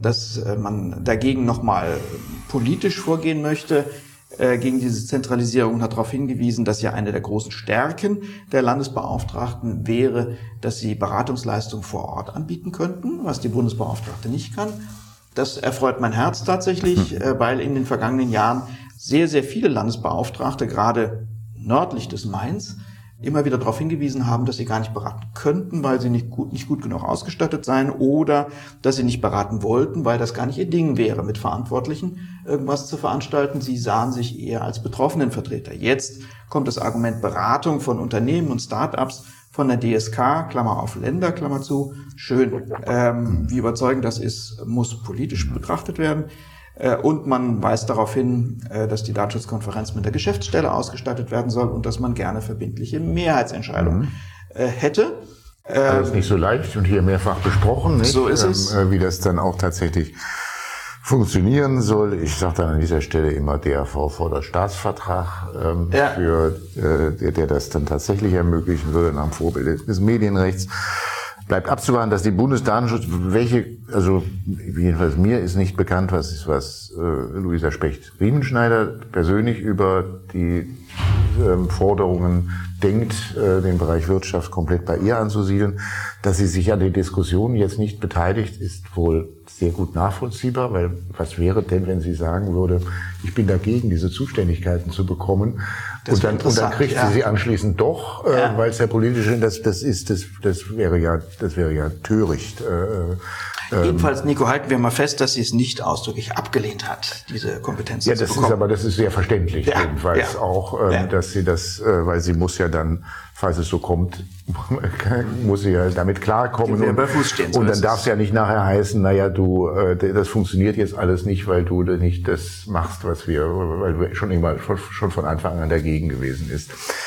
Speaker 2: dass äh, man dagegen nochmal politisch vorgehen möchte, äh, gegen diese Zentralisierung, und hat darauf hingewiesen, dass ja eine der großen Stärken der Landesbeauftragten wäre, dass sie Beratungsleistungen vor Ort anbieten könnten, was die Bundesbeauftragte nicht kann. Das erfreut mein Herz tatsächlich, äh, weil in den vergangenen Jahren sehr, sehr viele Landesbeauftragte, gerade nördlich des Mains, immer wieder darauf hingewiesen haben, dass sie gar nicht beraten könnten, weil sie nicht gut, nicht gut genug ausgestattet seien, oder dass sie nicht beraten wollten, weil das gar nicht ihr Ding wäre, mit Verantwortlichen irgendwas zu veranstalten. Sie sahen sich eher als Betroffenenvertreter. Jetzt kommt das Argument Beratung von Unternehmen und Start-ups von der D S K, Klammer auf Länder, Klammer zu. Schön. Ähm, wie überzeugend das ist, muss politisch betrachtet werden. Und man weist darauf hin, dass die Datenschutzkonferenz mit der Geschäftsstelle ausgestattet werden soll und dass man gerne verbindliche Mehrheitsentscheidungen mhm. hätte.
Speaker 1: Das ist nicht so leicht und hier mehrfach besprochen, nicht?
Speaker 2: So ist es.
Speaker 1: Ähm, wie das dann auch tatsächlich funktionieren soll. Ich sage dann an dieser Stelle immer, D A V fordert Staatsvertrag, ähm, ja. für, äh, der, der das dann tatsächlich ermöglichen würde nach dem Vorbild des Medienrechts. Bleibt abzuwarten, dass die Bundesdatenschutz, welche, also jedenfalls mir ist nicht bekannt, was ist, was äh, Luisa Specht-Riemenschneider persönlich über die ähm, Forderungen denkt, äh, den Bereich Wirtschaft komplett bei ihr anzusiedeln. Dass sie sich an den Diskussionen jetzt nicht beteiligt, ist wohl sehr gut nachvollziehbar, weil was wäre denn, wenn sie sagen würde, ich bin dagegen, diese Zuständigkeiten zu bekommen, und dann, und dann kriegt ja. sie sie anschließend doch, äh, ja. weil es ja politisch ist, das, das ist, das, das wäre ja, das wäre ja töricht. Äh,
Speaker 2: ähm, Jedenfalls, Nico, halten wir mal fest, dass sie es nicht ausdrücklich abgelehnt hat, diese Kompetenz
Speaker 1: ja,
Speaker 2: zu
Speaker 1: das
Speaker 2: bekommen.
Speaker 1: ist aber, das ist sehr verständlich,
Speaker 2: ja.
Speaker 1: jedenfalls
Speaker 2: ja.
Speaker 1: auch, ähm, ja. dass sie das, äh, weil sie muss ja dann, falls es so kommt, muss sie ja damit klarkommen. Und,
Speaker 2: bei Fuß stehen, so
Speaker 1: und dann darf es ja nicht nachher heißen, naja, du, äh, das funktioniert jetzt alles nicht, weil du nicht das machst, was wir, weil du schon immer schon von Anfang an dagegen gewesen ist.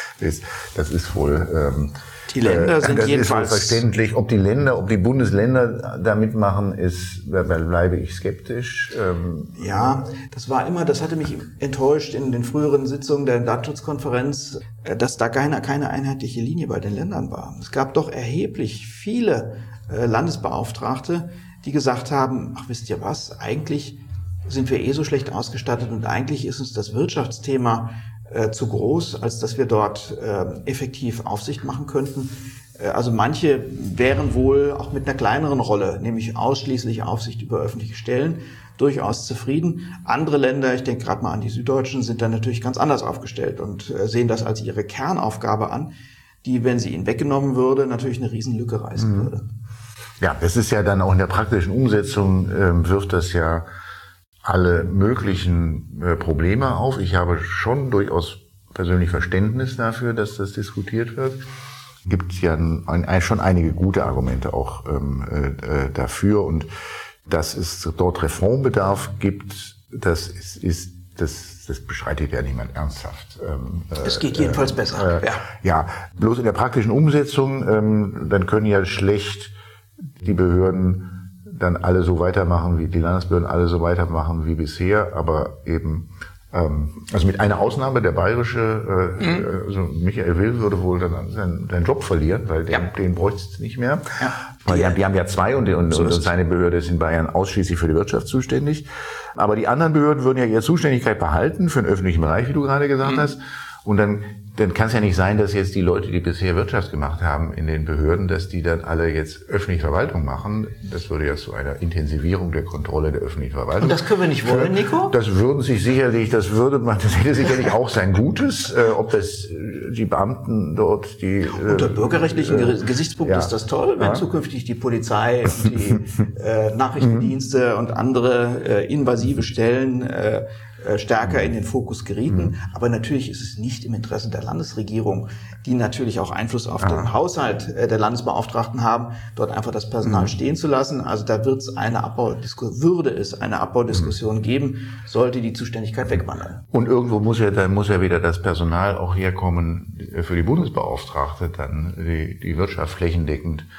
Speaker 1: Das ist wohl, ähm,
Speaker 2: die Länder sind
Speaker 1: das
Speaker 2: jedenfalls
Speaker 1: ist verständlich. Ob die Länder, ob die Bundesländer da mitmachen, ist, da bleibe ich skeptisch. Ähm,
Speaker 2: ja, das war immer, das hatte mich enttäuscht in den früheren Sitzungen der Datenschutzkonferenz, dass da keine, keine einheitliche Linie bei den Ländern war. Es gab doch erheblich viele äh, Landesbeauftragte, die gesagt haben, ach, wisst ihr was, eigentlich sind wir eh so schlecht ausgestattet und eigentlich ist uns das Wirtschaftsthema äh, zu groß, als dass wir dort äh, effektiv Aufsicht machen könnten. Äh, also manche wären wohl auch mit einer kleineren Rolle, nämlich ausschließlich Aufsicht über öffentliche Stellen, durchaus zufrieden. Andere Länder, ich denke gerade mal an die Süddeutschen, sind dann natürlich ganz anders aufgestellt und äh, sehen das als ihre Kernaufgabe an, die, wenn sie ihnen weggenommen würde, natürlich eine Riesenlücke reißen mhm. würde.
Speaker 1: Ja, das ist ja dann auch in der praktischen Umsetzung, äh, wirft das ja alle möglichen äh, Probleme auf. Ich habe schon durchaus persönlich Verständnis dafür, dass das diskutiert wird. Gibt ja ein, ein, schon einige gute Argumente auch ähm, äh, dafür, und dass es dort Reformbedarf gibt, das ist, ist das, das beschreitet ja niemand ernsthaft. Ähm,
Speaker 2: es geht jedenfalls äh, besser.
Speaker 1: Äh, ja. ja, bloß in der praktischen Umsetzung, ähm, dann können ja schlecht die Behörden dann alle so weitermachen, wie die Landesbehörden alle so weitermachen wie bisher, aber eben, ähm, also mit einer Ausnahme, der bayerische, äh, mhm. also Michael Will würde wohl dann seinen, seinen Job verlieren, weil den, ja. den bräuchte es nicht mehr. Ja. Weil die, haben, die haben ja zwei und, und, so und seine Behörde ist in Bayern ausschließlich für die Wirtschaft zuständig. Aber die anderen Behörden würden ja ihre Zuständigkeit behalten für den öffentlichen Bereich, wie du gerade gesagt mhm. hast. Und dann, dann kann es ja nicht sein, dass jetzt die Leute, die bisher Wirtschaft gemacht haben in den Behörden, dass die dann alle jetzt öffentliche Verwaltung machen. Das würde ja zu einer Intensivierung der Kontrolle der öffentlichen Verwaltung.
Speaker 2: Und das können wir nicht wollen, Nico?
Speaker 1: Das würden sich sicherlich, das würde man, das hätte sicherlich auch sein Gutes, äh, ob das die Beamten dort, die äh,
Speaker 2: unter bürgerrechtlichen äh, Gesichtspunkten
Speaker 1: ja.
Speaker 2: ist das toll, wenn ja. zukünftig die Polizei und die äh, Nachrichtendienste und andere äh, invasive Stellen äh, stärker in den Fokus gerieten. Mhm. Aber natürlich ist es nicht im Interesse der Landesregierung, die natürlich auch Einfluss auf ah. den Haushalt der Landesbeauftragten haben, dort einfach das Personal mhm. stehen zu lassen. Also da wird es eine Abbaudiskussion, würde es eine Abbaudiskussion mhm. geben, sollte die Zuständigkeit wegwandern.
Speaker 1: Und irgendwo muss ja, dann muss ja wieder das Personal auch herkommen für die Bundesbeauftragte, dann die, die Wirtschaft flächendeckend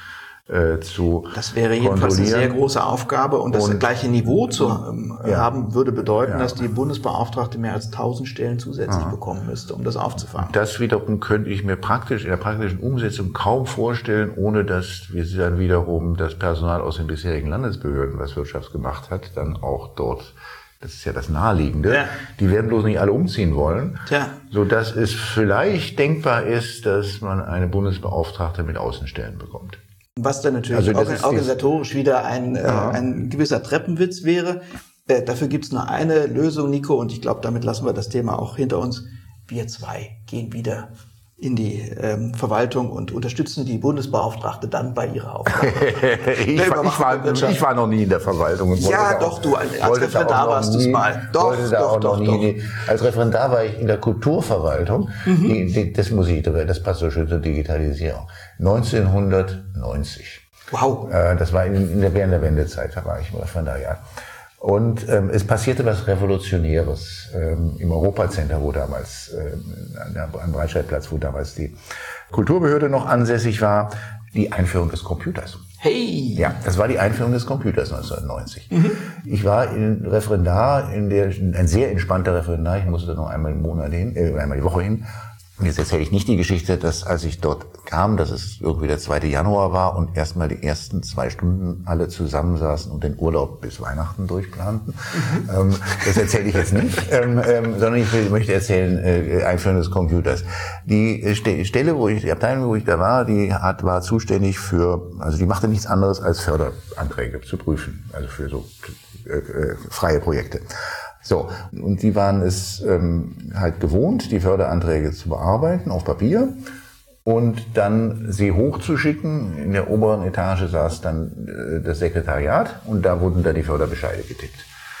Speaker 1: äh, zu
Speaker 2: Das wäre jedenfalls eine sehr große Aufgabe und das und, gleiche Niveau zu ähm, ja. haben, würde bedeuten, ja. dass die Bundesbeauftragte mehr als tausend Stellen zusätzlich ja. bekommen müsste, um das aufzufangen.
Speaker 1: Das wiederum könnte ich mir praktisch in der praktischen Umsetzung kaum vorstellen, ohne dass wir dann wiederum das Personal aus den bisherigen Landesbehörden, was Wirtschaft gemacht hat, dann auch dort, das ist ja das Naheliegende, ja. die werden bloß nicht alle umziehen wollen,
Speaker 2: Tja.
Speaker 1: sodass es vielleicht denkbar ist, dass man eine Bundesbeauftragte mit Außenstellen bekommt.
Speaker 2: Was dann natürlich also organ- organisatorisch wieder ein, ja. äh, ein gewisser Treppenwitz wäre. Äh, dafür gibt's nur eine Lösung, Nico, und ich glaube, damit lassen wir das Thema auch hinter uns. Wir zwei gehen wieder in die ähm, Verwaltung und unterstützen die Bundesbeauftragte dann bei ihrer Aufgabe.
Speaker 1: ich, war, ich, war, ich war noch nie in der Verwaltung. Und
Speaker 2: ja, doch, auch, du, als Referendar warst du es mal. Doch,
Speaker 1: doch, da auch doch, noch nie. Doch. Als Referendar war ich in der Kulturverwaltung. Mhm. Die, die, das muss ich, das passt so schön zur Digitalisierung. neunzehnhundertneunzig.
Speaker 2: Wow.
Speaker 1: Äh, das war in, in der, während der Wendezeit, da war ich im Referendariat. Und ähm, es passierte was Revolutionäres ähm, im Europacenter, wo damals, äh, an der, am Breitscheidplatz, wo damals die Kulturbehörde noch ansässig war, die Einführung des Computers.
Speaker 2: Hey!
Speaker 1: Ja, das war die Einführung des Computers neunzehnhundertneunzig.
Speaker 2: Mhm.
Speaker 1: Ich war in Referendar, in der, ein sehr entspannter Referendar, ich musste da noch einmal im Monat hin, äh, einmal die Woche hin. Und jetzt erzähle ich nicht die Geschichte, dass als ich dort kam, dass es irgendwie der zweite Januar war und erstmal die ersten zwei Stunden alle zusammensaßen und den Urlaub bis Weihnachten durchplanten. Mhm. Ähm, das erzähle ich jetzt nicht, ähm, ähm, sondern ich will, möchte erzählen, äh, Einführung des Computers. Die St- Stelle, wo ich, die Abteilung, wo ich da war, die hat, war zuständig für, also die machte nichts anderes als Förderanträge zu prüfen, also für so äh, äh, freie Projekte. So, und die waren es ähm, halt gewohnt, die Förderanträge zu bearbeiten auf Papier und dann sie hochzuschicken. In der oberen Etage saß dann äh, das Sekretariat und da wurden dann die Förderbescheide getippt.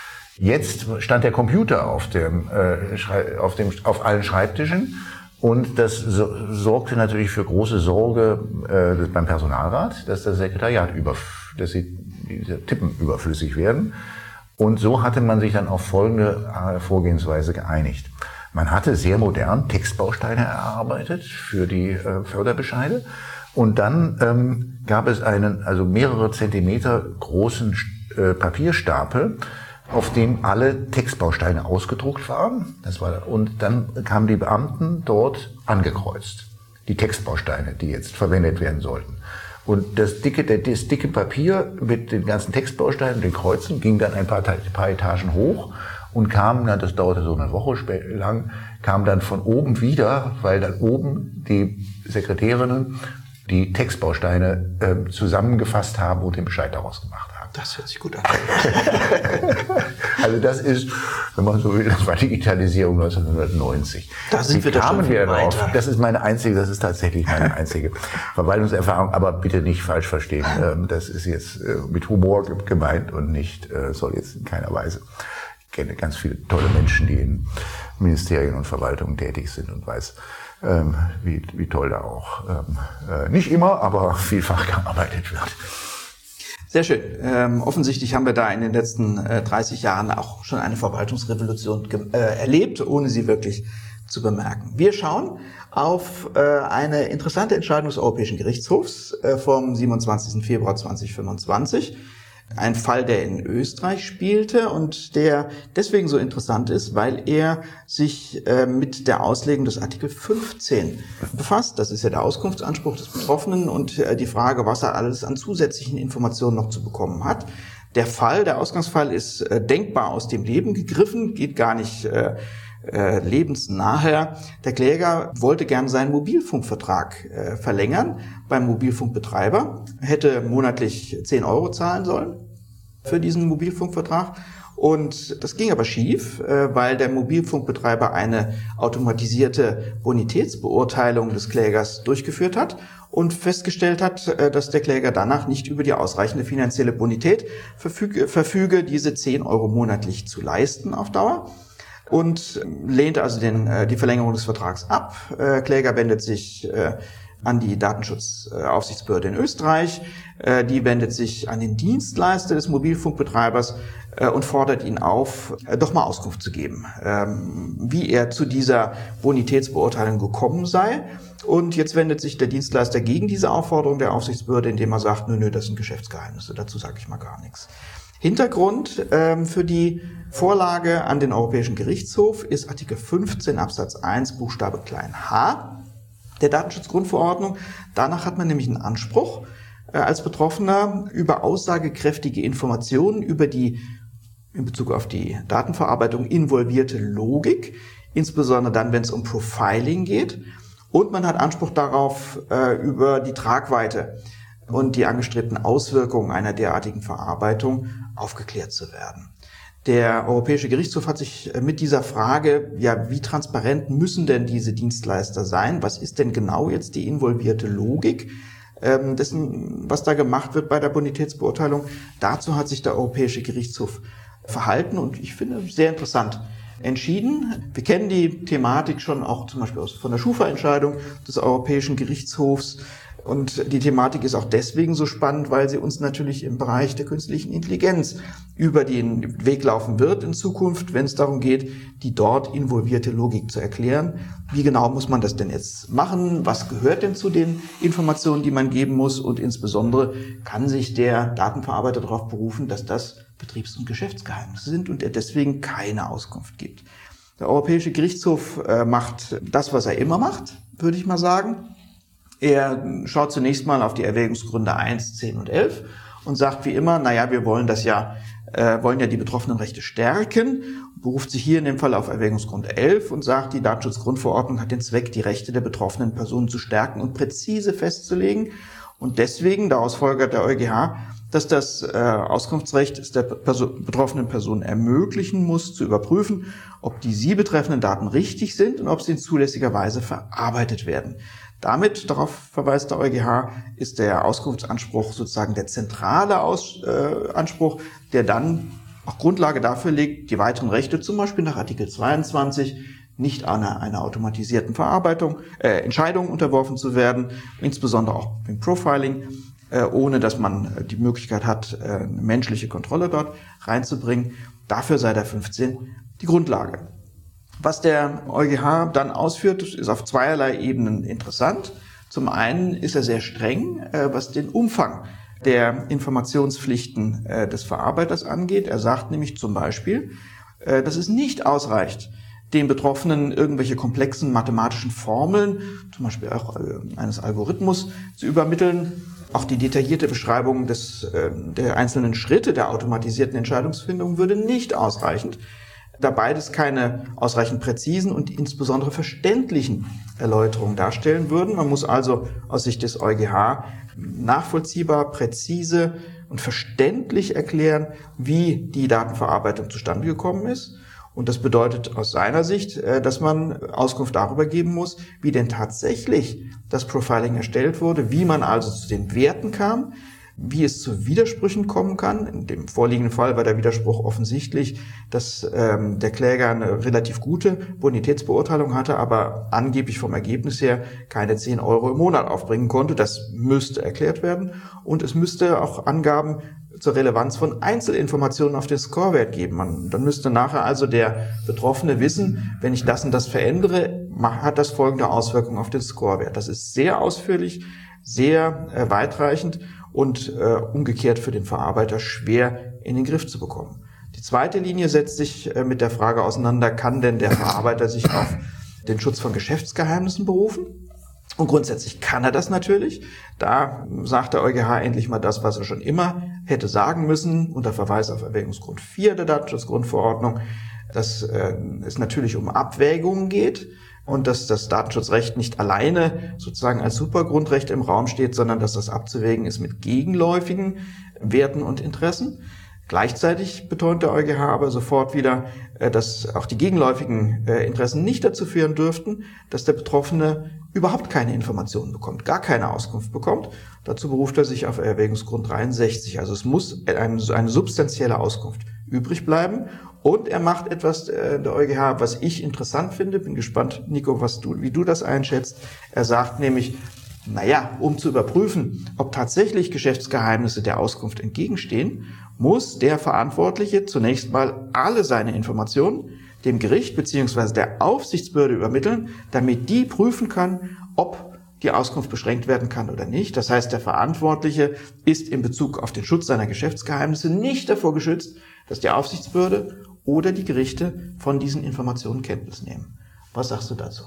Speaker 1: Jetzt stand der Computer auf dem, äh, Schrei- auf dem, auf allen Schreibtischen und das so, sorgte natürlich für große Sorge äh, beim Personalrat, dass das Sekretariat über, dass sie diese Tippen überflüssig werden. Und so hatte man sich dann auf folgende Vorgehensweise geeinigt. Man hatte sehr modern Textbausteine erarbeitet für die äh, Förderbescheide. Und dann ähm, gab es einen, also mehrere Zentimeter großen äh, Papierstapel, auf dem alle Textbausteine ausgedruckt waren. Das war, und dann kamen die Beamten dort angekreuzt. Die Textbausteine, die jetzt verwendet werden sollten. Und das dicke, das dicke Papier mit den ganzen Textbausteinen, den Kreuzen, ging dann ein paar, paar Etagen hoch und kam, das dauerte so eine Woche lang, kam dann von oben wieder, weil dann oben die Sekretärinnen die Textbausteine äh, zusammengefasst haben und den Bescheid daraus gemacht haben.
Speaker 2: Das hört sich gut an.
Speaker 1: Also das ist, wenn man so will, das war Digitalisierung neunzehnhundertneunzig.
Speaker 2: Da sind wir
Speaker 1: kamen
Speaker 2: schon
Speaker 1: wir
Speaker 2: weiter.
Speaker 1: drauf. Das ist meine einzige, das ist tatsächlich meine einzige Verwaltungserfahrung, aber bitte nicht falsch verstehen. Das ist jetzt mit Humor gemeint und nicht, soll jetzt in keiner Weise. Ich kenne ganz viele tolle Menschen, die in Ministerien und Verwaltungen tätig sind und weiß, ähm, wie, wie toll da auch ähm, äh, nicht immer, aber vielfach gearbeitet wird.
Speaker 2: Sehr schön. Ähm, offensichtlich haben wir da in den letzten äh, dreißig Jahren auch schon eine Verwaltungsrevolution ge- äh, erlebt, ohne sie wirklich zu bemerken. Wir schauen auf äh, eine interessante Entscheidung des Europäischen Gerichtshofs äh, vom siebenundzwanzigsten Februar zweitausendfünfundzwanzig. Ein Fall, der in Österreich spielte und der deswegen so interessant ist, weil er sich äh, mit der Auslegung des Artikel fünfzehn befasst. Das ist ja der Auskunftsanspruch des Betroffenen und äh, die Frage, was er alles an zusätzlichen Informationen noch zu bekommen hat. Der Fall, der Ausgangsfall ist äh, denkbar aus dem Leben gegriffen, geht gar nicht äh, äh, lebensnahe. Der Kläger wollte gern seinen Mobilfunkvertrag äh, verlängern beim Mobilfunkbetreiber, hätte monatlich zehn Euro zahlen sollen für diesen Mobilfunkvertrag. Und das ging aber schief, äh, weil der Mobilfunkbetreiber eine automatisierte Bonitätsbeurteilung des Klägers durchgeführt hat und festgestellt hat, äh, dass der Kläger danach nicht über die ausreichende finanzielle Bonität verfüge, verfüge diese zehn Euro monatlich zu leisten auf Dauer. Und lehnte also den, äh, die Verlängerung des Vertrags ab. Äh, Kläger wendet sich äh, an die Datenschutzaufsichtsbehörde in Österreich. Die wendet sich an den Dienstleister des Mobilfunkbetreibers und fordert ihn auf, doch mal Auskunft zu geben, wie er zu dieser Bonitätsbeurteilung gekommen sei. Und jetzt wendet sich der Dienstleister gegen diese Aufforderung der Aufsichtsbehörde, indem er sagt, nö, nö, das sind Geschäftsgeheimnisse, dazu sage ich mal gar nichts. Hintergrund ähm, für die Vorlage an den Europäischen Gerichtshof ist Artikel fünfzehn Absatz eins Buchstabe klein h der Datenschutzgrundverordnung. Danach hat man nämlich einen Anspruch äh, als Betroffener über aussagekräftige Informationen über die in Bezug auf die Datenverarbeitung involvierte Logik, insbesondere dann, wenn es um Profiling geht. Und man hat Anspruch darauf, äh, über die Tragweite und die angestrebten Auswirkungen einer derartigen Verarbeitung aufgeklärt zu werden. Der Europäische Gerichtshof hat sich mit dieser Frage, ja, wie transparent müssen denn diese Dienstleister sein? Was ist denn genau jetzt die involvierte Logik ähm, dessen, was da gemacht wird bei der Bonitätsbeurteilung? Dazu hat sich der Europäische Gerichtshof verhalten und ich finde sehr interessant entschieden. Wir kennen die Thematik schon auch zum Beispiel aus, von der Schufa-Entscheidung des Europäischen Gerichtshofs. Und die Thematik ist auch deswegen so spannend, weil sie uns natürlich im Bereich der künstlichen Intelligenz über den Weg laufen wird in Zukunft, wenn es darum geht, die dort involvierte Logik zu erklären. Wie genau muss man das denn jetzt machen? Was gehört denn zu den Informationen, die man geben muss? Und insbesondere kann sich der Datenverarbeiter darauf berufen, dass das Betriebs- und Geschäftsgeheimnisse sind und er deswegen keine Auskunft gibt. Der Europäische Gerichtshof äh, macht das, was er immer macht, würde ich mal sagen. Er schaut zunächst mal auf die Erwägungsgründe eins, zehn und elf und sagt wie immer, naja, wir wollen das ja, äh, wollen ja die betroffenen Rechte stärken, beruft sich hier in dem Fall auf Erwägungsgrund elf und sagt, die Datenschutzgrundverordnung hat den Zweck, die Rechte der betroffenen Personen zu stärken und präzise festzulegen. Und deswegen, daraus folgert der EuGH, dass das äh, Auskunftsrecht es der Perso- betroffenen Person ermöglichen muss, zu überprüfen, ob die sie betreffenden Daten richtig sind und ob sie in zulässiger Weise verarbeitet werden. Damit, darauf verweist der EuGH, ist der Auskunftsanspruch sozusagen der zentrale Aus, äh, Anspruch, der dann auch Grundlage dafür legt, die weiteren Rechte, zum Beispiel nach Artikel zweiundzwanzig, nicht einer, einer automatisierten Verarbeitung, äh, Entscheidung unterworfen zu werden, insbesondere auch im Profiling, äh, ohne dass man die Möglichkeit hat, äh, eine menschliche Kontrolle dort reinzubringen. Dafür sei der fünfzehn die Grundlage. Was der EuGH dann ausführt, ist auf zweierlei Ebenen interessant. Zum einen ist er sehr streng, äh, was den Umfang der Informationspflichten äh, des Verarbeiters angeht. Er sagt nämlich zum Beispiel, äh, dass es nicht ausreicht, den Betroffenen irgendwelche komplexen mathematischen Formeln, zum Beispiel auch äh, eines Algorithmus, zu übermitteln. Auch die detaillierte Beschreibung des, äh, der einzelnen Schritte der automatisierten Entscheidungsfindung würde nicht ausreichend, da beides keine ausreichend präzisen und insbesondere verständlichen Erläuterungen darstellen würden. Man muss also aus Sicht des EuGH nachvollziehbar, präzise und verständlich erklären, wie die Datenverarbeitung zustande gekommen ist. Und das bedeutet aus seiner Sicht, dass man Auskunft darüber geben muss, wie denn tatsächlich das Profiling erstellt wurde, wie man also zu den Werten kam, wie es zu Widersprüchen kommen kann. In dem vorliegenden Fall war der Widerspruch offensichtlich, dass ähm, der Kläger eine relativ gute Bonitätsbeurteilung hatte, aber angeblich vom Ergebnis her keine zehn Euro im Monat aufbringen konnte. Das müsste erklärt werden. Und es müsste auch Angaben zur Relevanz von Einzelinformationen auf den Scorewert geben. Man, dann müsste nachher also der Betroffene wissen, wenn ich das und das verändere, hat das folgende Auswirkungen auf den Scorewert. Das ist sehr ausführlich, sehr äh, weitreichend und äh, umgekehrt für den Verarbeiter schwer in den Griff zu bekommen. Die zweite Linie setzt sich äh, mit der Frage auseinander, kann denn der Verarbeiter sich auf den Schutz von Geschäftsgeheimnissen berufen? Und grundsätzlich kann er das natürlich. Da sagt der EuGH endlich mal das, was er schon immer hätte sagen müssen, unter Verweis auf Erwägungsgrund vier der Datenschutzgrundverordnung, dass äh, es natürlich um Abwägungen geht und dass das Datenschutzrecht nicht alleine sozusagen als Supergrundrecht im Raum steht, sondern dass das abzuwägen ist mit gegenläufigen Werten und Interessen. Gleichzeitig betont der EuGH aber sofort wieder, dass auch die gegenläufigen Interessen nicht dazu führen dürften, dass der Betroffene überhaupt keine Informationen bekommt, gar keine Auskunft bekommt. Dazu beruft er sich auf Erwägungsgrund dreiundsechzig. Also es muss eine, eine substanzielle Auskunft übrig bleiben. Und er macht etwas, äh, der EuGH, was ich interessant finde. Bin gespannt, Nico, was du, wie du das einschätzt. Er sagt nämlich, Naja, um zu überprüfen, ob tatsächlich Geschäftsgeheimnisse der Auskunft entgegenstehen, muss der Verantwortliche zunächst mal alle seine Informationen dem Gericht bzw. der Aufsichtsbehörde übermitteln, damit die prüfen kann, ob die Auskunft beschränkt werden kann oder nicht. Das heißt, der Verantwortliche ist in Bezug auf den Schutz seiner Geschäftsgeheimnisse nicht davor geschützt, dass die Aufsichtsbehörde oder die Gerichte von diesen Informationen Kenntnis nehmen. Was sagst du dazu?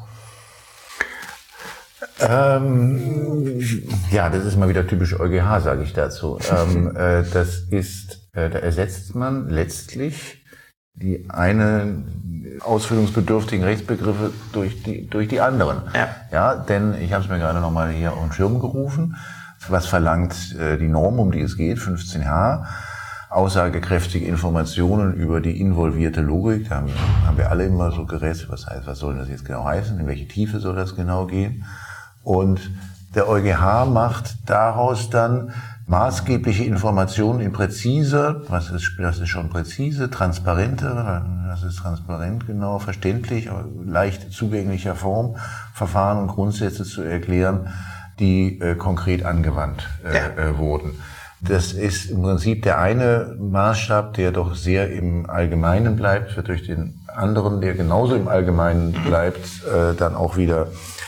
Speaker 1: Ähm, ja, das ist mal wieder typisch EuGH, sage ich dazu. ähm, äh, das ist, äh, da ersetzt man letztlich die eine ausführungsbedürftigen Rechtsbegriffe durch die durch die anderen.
Speaker 2: Ja,
Speaker 1: ja denn ich habe es mir gerade nochmal hier auf den Schirm gerufen. Was verlangt äh, die Norm, um die es geht, fünfzehn H? Aussagekräftige Informationen über die involvierte Logik. Da haben wir, haben wir alle immer so gerätselt. Was heißt, was soll das jetzt genau heißen? In welche Tiefe soll das genau gehen? Und der EuGH macht daraus dann maßgebliche Informationen in präziser, was ist, das ist schon präzise, transparente, das ist transparent, genau, verständlich, leicht zugänglicher Form, Verfahren und Grundsätze zu erklären, die äh, konkret angewandt äh, ja. äh, wurden. Das ist im Prinzip der eine Maßstab, der doch sehr im Allgemeinen bleibt, wird durch den anderen, der genauso im Allgemeinen bleibt, äh, dann auch wieder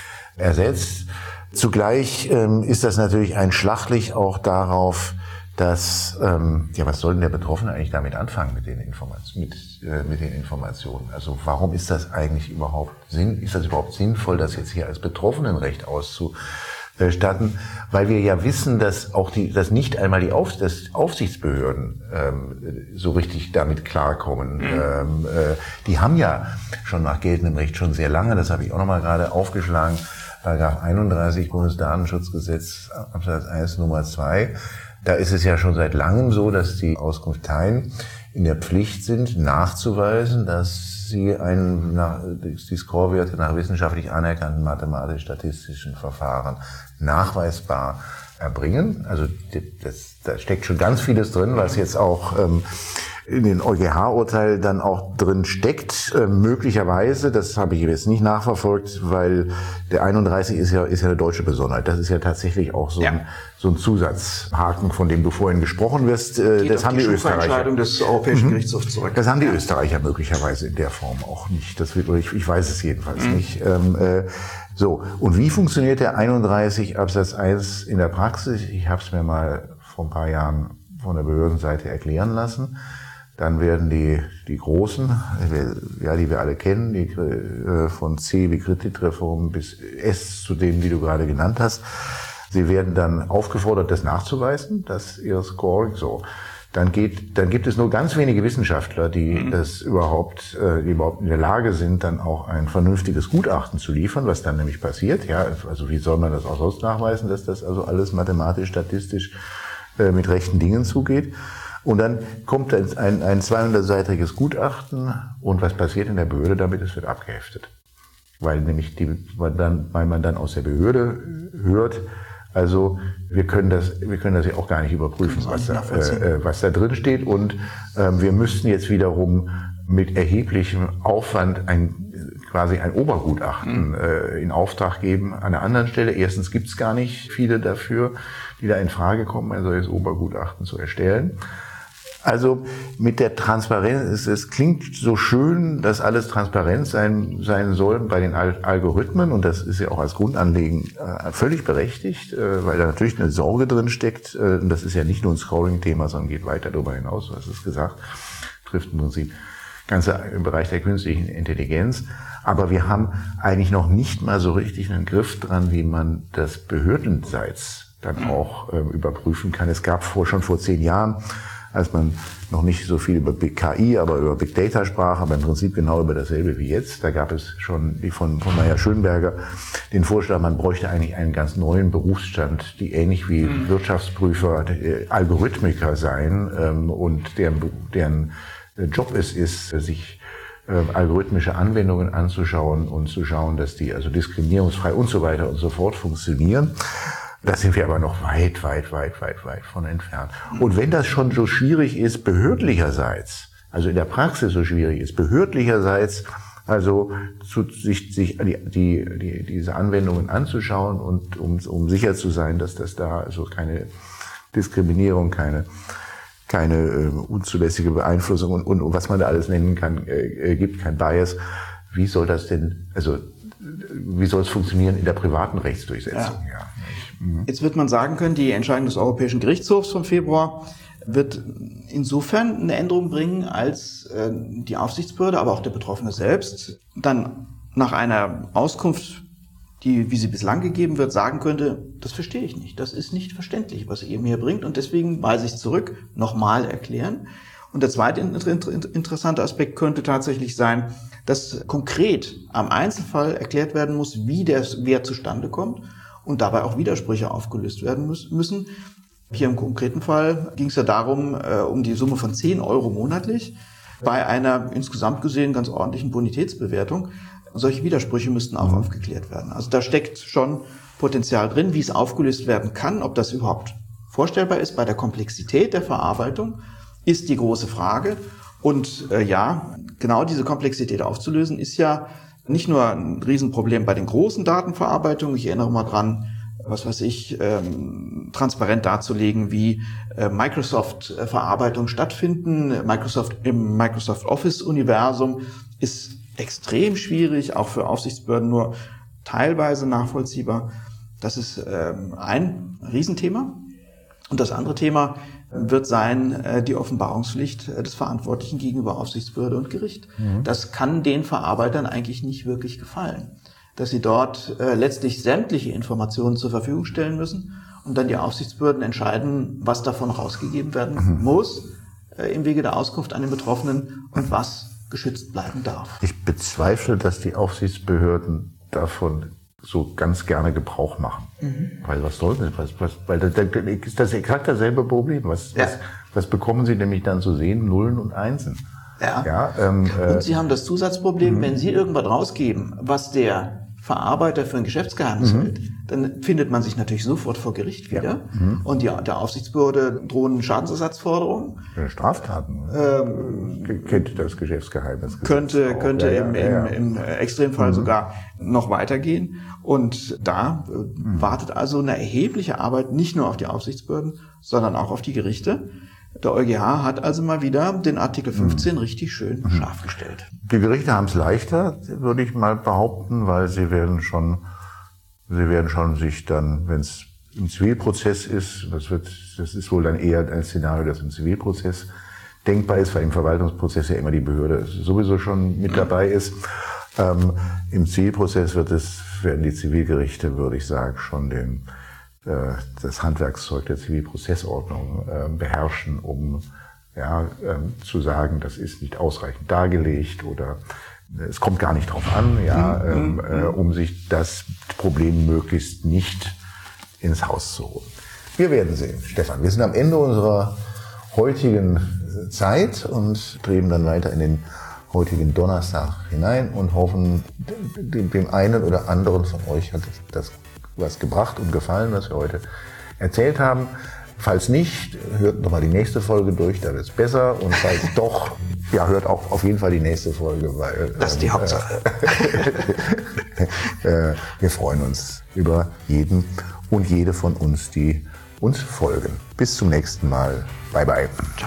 Speaker 1: ersetzt. Zugleich ähm, ist das natürlich ein Schlaglicht auch darauf, dass, ähm, ja, was soll denn der Betroffene eigentlich damit anfangen mit den Informationen, mit, äh, mit den Informationen? Also warum ist das eigentlich überhaupt Sinn, ist das überhaupt sinnvoll, das jetzt hier als Betroffenenrecht auszustatten? Weil wir ja wissen, dass auch die, dass nicht einmal die Auf, dass Aufsichtsbehörden ähm, so richtig damit klarkommen. Mhm. Ähm, äh, die haben ja schon nach geltendem Recht schon sehr lange, das habe ich auch nochmal gerade aufgeschlagen, Paragraph einunddreißig Bundesdatenschutzgesetz Absatz eins Nummer zwei. Da ist es ja schon seit langem so, dass die Auskunfteien in der Pflicht sind, nachzuweisen, dass sie einen, nach, die Scorewerte nach wissenschaftlich anerkannten mathematisch-statistischen Verfahren nachweisbar erbringen. Also das, da steckt schon ganz vieles drin, was jetzt auch ähm, in den EuGH-Urteil dann auch drin steckt, äh, möglicherweise, das habe ich jetzt nicht nachverfolgt, weil der einunddreißig ist ja ist ja eine deutsche Besonderheit. Das ist ja tatsächlich auch so, ja. ein, so ein Zusatzhaken, von dem du vorhin gesprochen wirst. Äh, das haben die, die Österreicher.
Speaker 2: des Europäischen Gerichtshofs zurück.
Speaker 1: Das haben die Österreicher möglicherweise in der Form auch nicht. Das wird, ich, ich weiß es jedenfalls mhm. nicht. Ähm, äh, so, und wie funktioniert der einunddreißig Absatz eins in der Praxis? Ich habe es mir mal vor ein paar Jahren von der Behördenseite erklären lassen. Dann werden die, die Großen, ja, die wir alle kennen, die, äh, von C wie Kreditreform bis S zu dem, die du gerade genannt hast. Sie werden dann aufgefordert, das nachzuweisen, dass ihr Scoring so. Dann geht, dann gibt es nur ganz wenige Wissenschaftler, die mhm. das überhaupt, äh, die überhaupt in der Lage sind, dann auch ein vernünftiges Gutachten zu liefern, was dann nämlich passiert. Ja, also wie soll man das auch sonst nachweisen, dass das also alles mathematisch, statistisch äh, mit rechten Dingen zugeht? Und dann kommt ein, ein zweihundertseitiges Gutachten und was passiert in der Behörde damit? Es wird abgeheftet. Weil nämlich die, weil, dann, weil man dann aus der Behörde hört, also wir können das, wir können das ja auch gar nicht überprüfen, was da, äh, was da drin steht. Und äh, wir müssten jetzt wiederum mit erheblichem Aufwand ein quasi ein Obergutachten mhm. äh, in Auftrag geben an einer anderen Stelle. Erstens gibt es gar nicht viele dafür, die da in Frage kommen, ein solches Obergutachten zu erstellen. Also mit der Transparenz, es, es klingt so schön, dass alles transparent sein, sein soll bei den Algorithmen, und das ist ja auch als Grundanliegen äh, völlig berechtigt, äh, weil da natürlich eine Sorge drin steckt. Äh, und das ist ja nicht nur ein Scoring-Thema, sondern geht weiter darüber hinaus, du hast es gesagt, trifft im Prinzip ganze im Bereich der künstlichen Intelligenz. Aber wir haben eigentlich noch nicht mal so richtig einen Griff dran, wie man das behördenseits dann auch äh, überprüfen kann. Es gab vor, schon vor zehn Jahren, als man noch nicht so viel über Big K I, aber über Big Data sprach, aber im Prinzip genau über dasselbe wie jetzt. Da gab es schon die von, von Meyer Schönberger den Vorschlag, man bräuchte eigentlich einen ganz neuen Berufsstand, die ähnlich wie mhm. Wirtschaftsprüfer, äh, Algorithmiker sein, ähm, und deren, deren Job es ist, sich äh, algorithmische Anwendungen anzuschauen und zu schauen, dass die also diskriminierungsfrei und so weiter und so fort funktionieren. Da sind wir aber noch weit, weit, weit, weit, weit von entfernt. Und wenn das schon so schwierig ist, behördlicherseits, also in der Praxis so schwierig ist, behördlicherseits Also zu, sich, sich die, die, die, diese Anwendungen anzuschauen und um, um sicher zu sein, dass das da also keine Diskriminierung, keine keine äh, unzulässige Beeinflussung und, und, und was man da alles nennen kann, äh, gibt, kein Bias. Wie soll das denn, also wie soll es funktionieren in der privaten Rechtsdurchsetzung? Ja.
Speaker 2: Ja. Ich, Jetzt wird man sagen können, die Entscheidung des Europäischen Gerichtshofs vom Februar wird insofern eine Änderung bringen, als äh, die Aufsichtsbehörde, aber auch der Betroffene selbst, dann nach einer Auskunft, die, wie sie bislang gegeben wird, sagen könnte, das verstehe ich nicht, das ist nicht verständlich, was ihr mir bringt und deswegen weise ich zurück, nochmal erklären. Und der zweite interessante Aspekt könnte tatsächlich sein, dass konkret am Einzelfall erklärt werden muss, wie der Wert zustande kommt und dabei auch Widersprüche aufgelöst werden müssen. Hier im konkreten Fall ging es ja darum, äh, um die Summe von zehn Euro monatlich bei einer insgesamt gesehen ganz ordentlichen Bonitätsbewertung. Solche Widersprüche müssten auch mhm. aufgeklärt werden. Also da steckt schon Potenzial drin, wie es aufgelöst werden kann, ob das überhaupt vorstellbar ist bei der Komplexität der Verarbeitung, ist die große Frage. Und äh, ja, genau diese Komplexität aufzulösen, ist ja nicht nur ein Riesenproblem bei den großen Datenverarbeitungen. Ich erinnere mal dran, was weiß ich, ähm, transparent darzulegen, wie äh, Microsoft-Verarbeitung stattfinden. Microsoft im Microsoft Office-Universum ist extrem schwierig, auch für Aufsichtsbehörden nur teilweise nachvollziehbar. Das ist ähm, ein Riesenthema. Und das andere Thema wird sein, äh, die Offenbarungspflicht äh, des Verantwortlichen gegenüber Aufsichtsbehörde und Gericht. Mhm. Das kann den Verarbeitern eigentlich nicht wirklich gefallen, dass sie dort äh, letztlich sämtliche Informationen zur Verfügung stellen müssen und dann die Aufsichtsbehörden entscheiden, was davon rausgegeben werden mhm. muss äh, im Wege der Auskunft an den Betroffenen und was geschützt bleiben darf.
Speaker 1: Ich bezweifle, dass die Aufsichtsbehörden davon so ganz gerne Gebrauch machen. Mhm. Weil was soll das? Was, was, weil das, das ist das exakt dasselbe Problem. Was, ja. was, was bekommen sie nämlich dann zu sehen? Nullen und Einsen.
Speaker 2: Ja.
Speaker 1: ja ähm,
Speaker 2: und äh, sie haben das Zusatzproblem, mhm. wenn sie irgendwas rausgeben, was der Verarbeiter für ein Geschäftsgeheimnis mhm. hält, dann findet man sich natürlich sofort vor Gericht wieder. Ja. Mhm. Und die, der Aufsichtsbehörde drohen Schadensersatzforderungen.
Speaker 1: Straftaten. Ähm, kennt das Geschäftsgeheimnis.
Speaker 2: Könnte, könnte
Speaker 1: ja,
Speaker 2: im,
Speaker 1: ja, ja.
Speaker 2: im, im Extremfall mhm. sogar noch weitergehen. Und da äh, mhm. wartet also eine erhebliche Arbeit nicht nur auf die Aufsichtsbehörden, sondern auch auf die Gerichte. Der EuGH hat also mal wieder den Artikel fünfzehn mhm. richtig schön mhm. scharf gestellt.
Speaker 1: Die Gerichte haben es leichter, würde ich mal behaupten, weil sie werden schon, sie werden schon sich dann, wenn es im Zivilprozess ist, das wird, das ist wohl dann eher ein Szenario, das im Zivilprozess denkbar ist, weil im Verwaltungsprozess ja immer die Behörde sowieso schon mit dabei ist. Ähm, Im Zivilprozess wird es, werden die Zivilgerichte, würde ich sagen, schon den das Handwerkszeug der Zivilprozessordnung äh, beherrschen, um ja, ähm, zu sagen, das ist nicht ausreichend dargelegt oder äh, es kommt gar nicht drauf an, ja, ähm, äh, um sich das Problem möglichst nicht ins Haus zu holen. Wir werden sehen, Stefan. Wir sind am Ende unserer heutigen Zeit und streben dann weiter in den heutigen Donnerstag hinein und hoffen, dem einen oder anderen von euch hat das was gebracht und gefallen, was wir heute erzählt haben. Falls nicht, hört nochmal die nächste Folge durch, da wird es besser. Und falls doch, ja, hört auch auf jeden Fall die nächste Folge, weil
Speaker 2: das ist die Hauptsache.
Speaker 1: Äh, wir freuen uns über jeden und jede von uns, die uns folgen. Bis zum nächsten Mal. Bye bye.
Speaker 2: Ciao.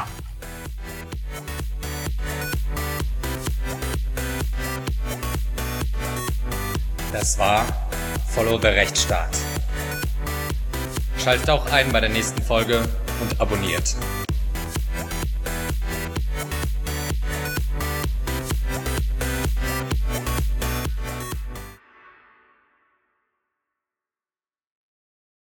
Speaker 3: Das war Follow the Rechtsstaat. Schaltet auch ein bei der nächsten Folge und abonniert.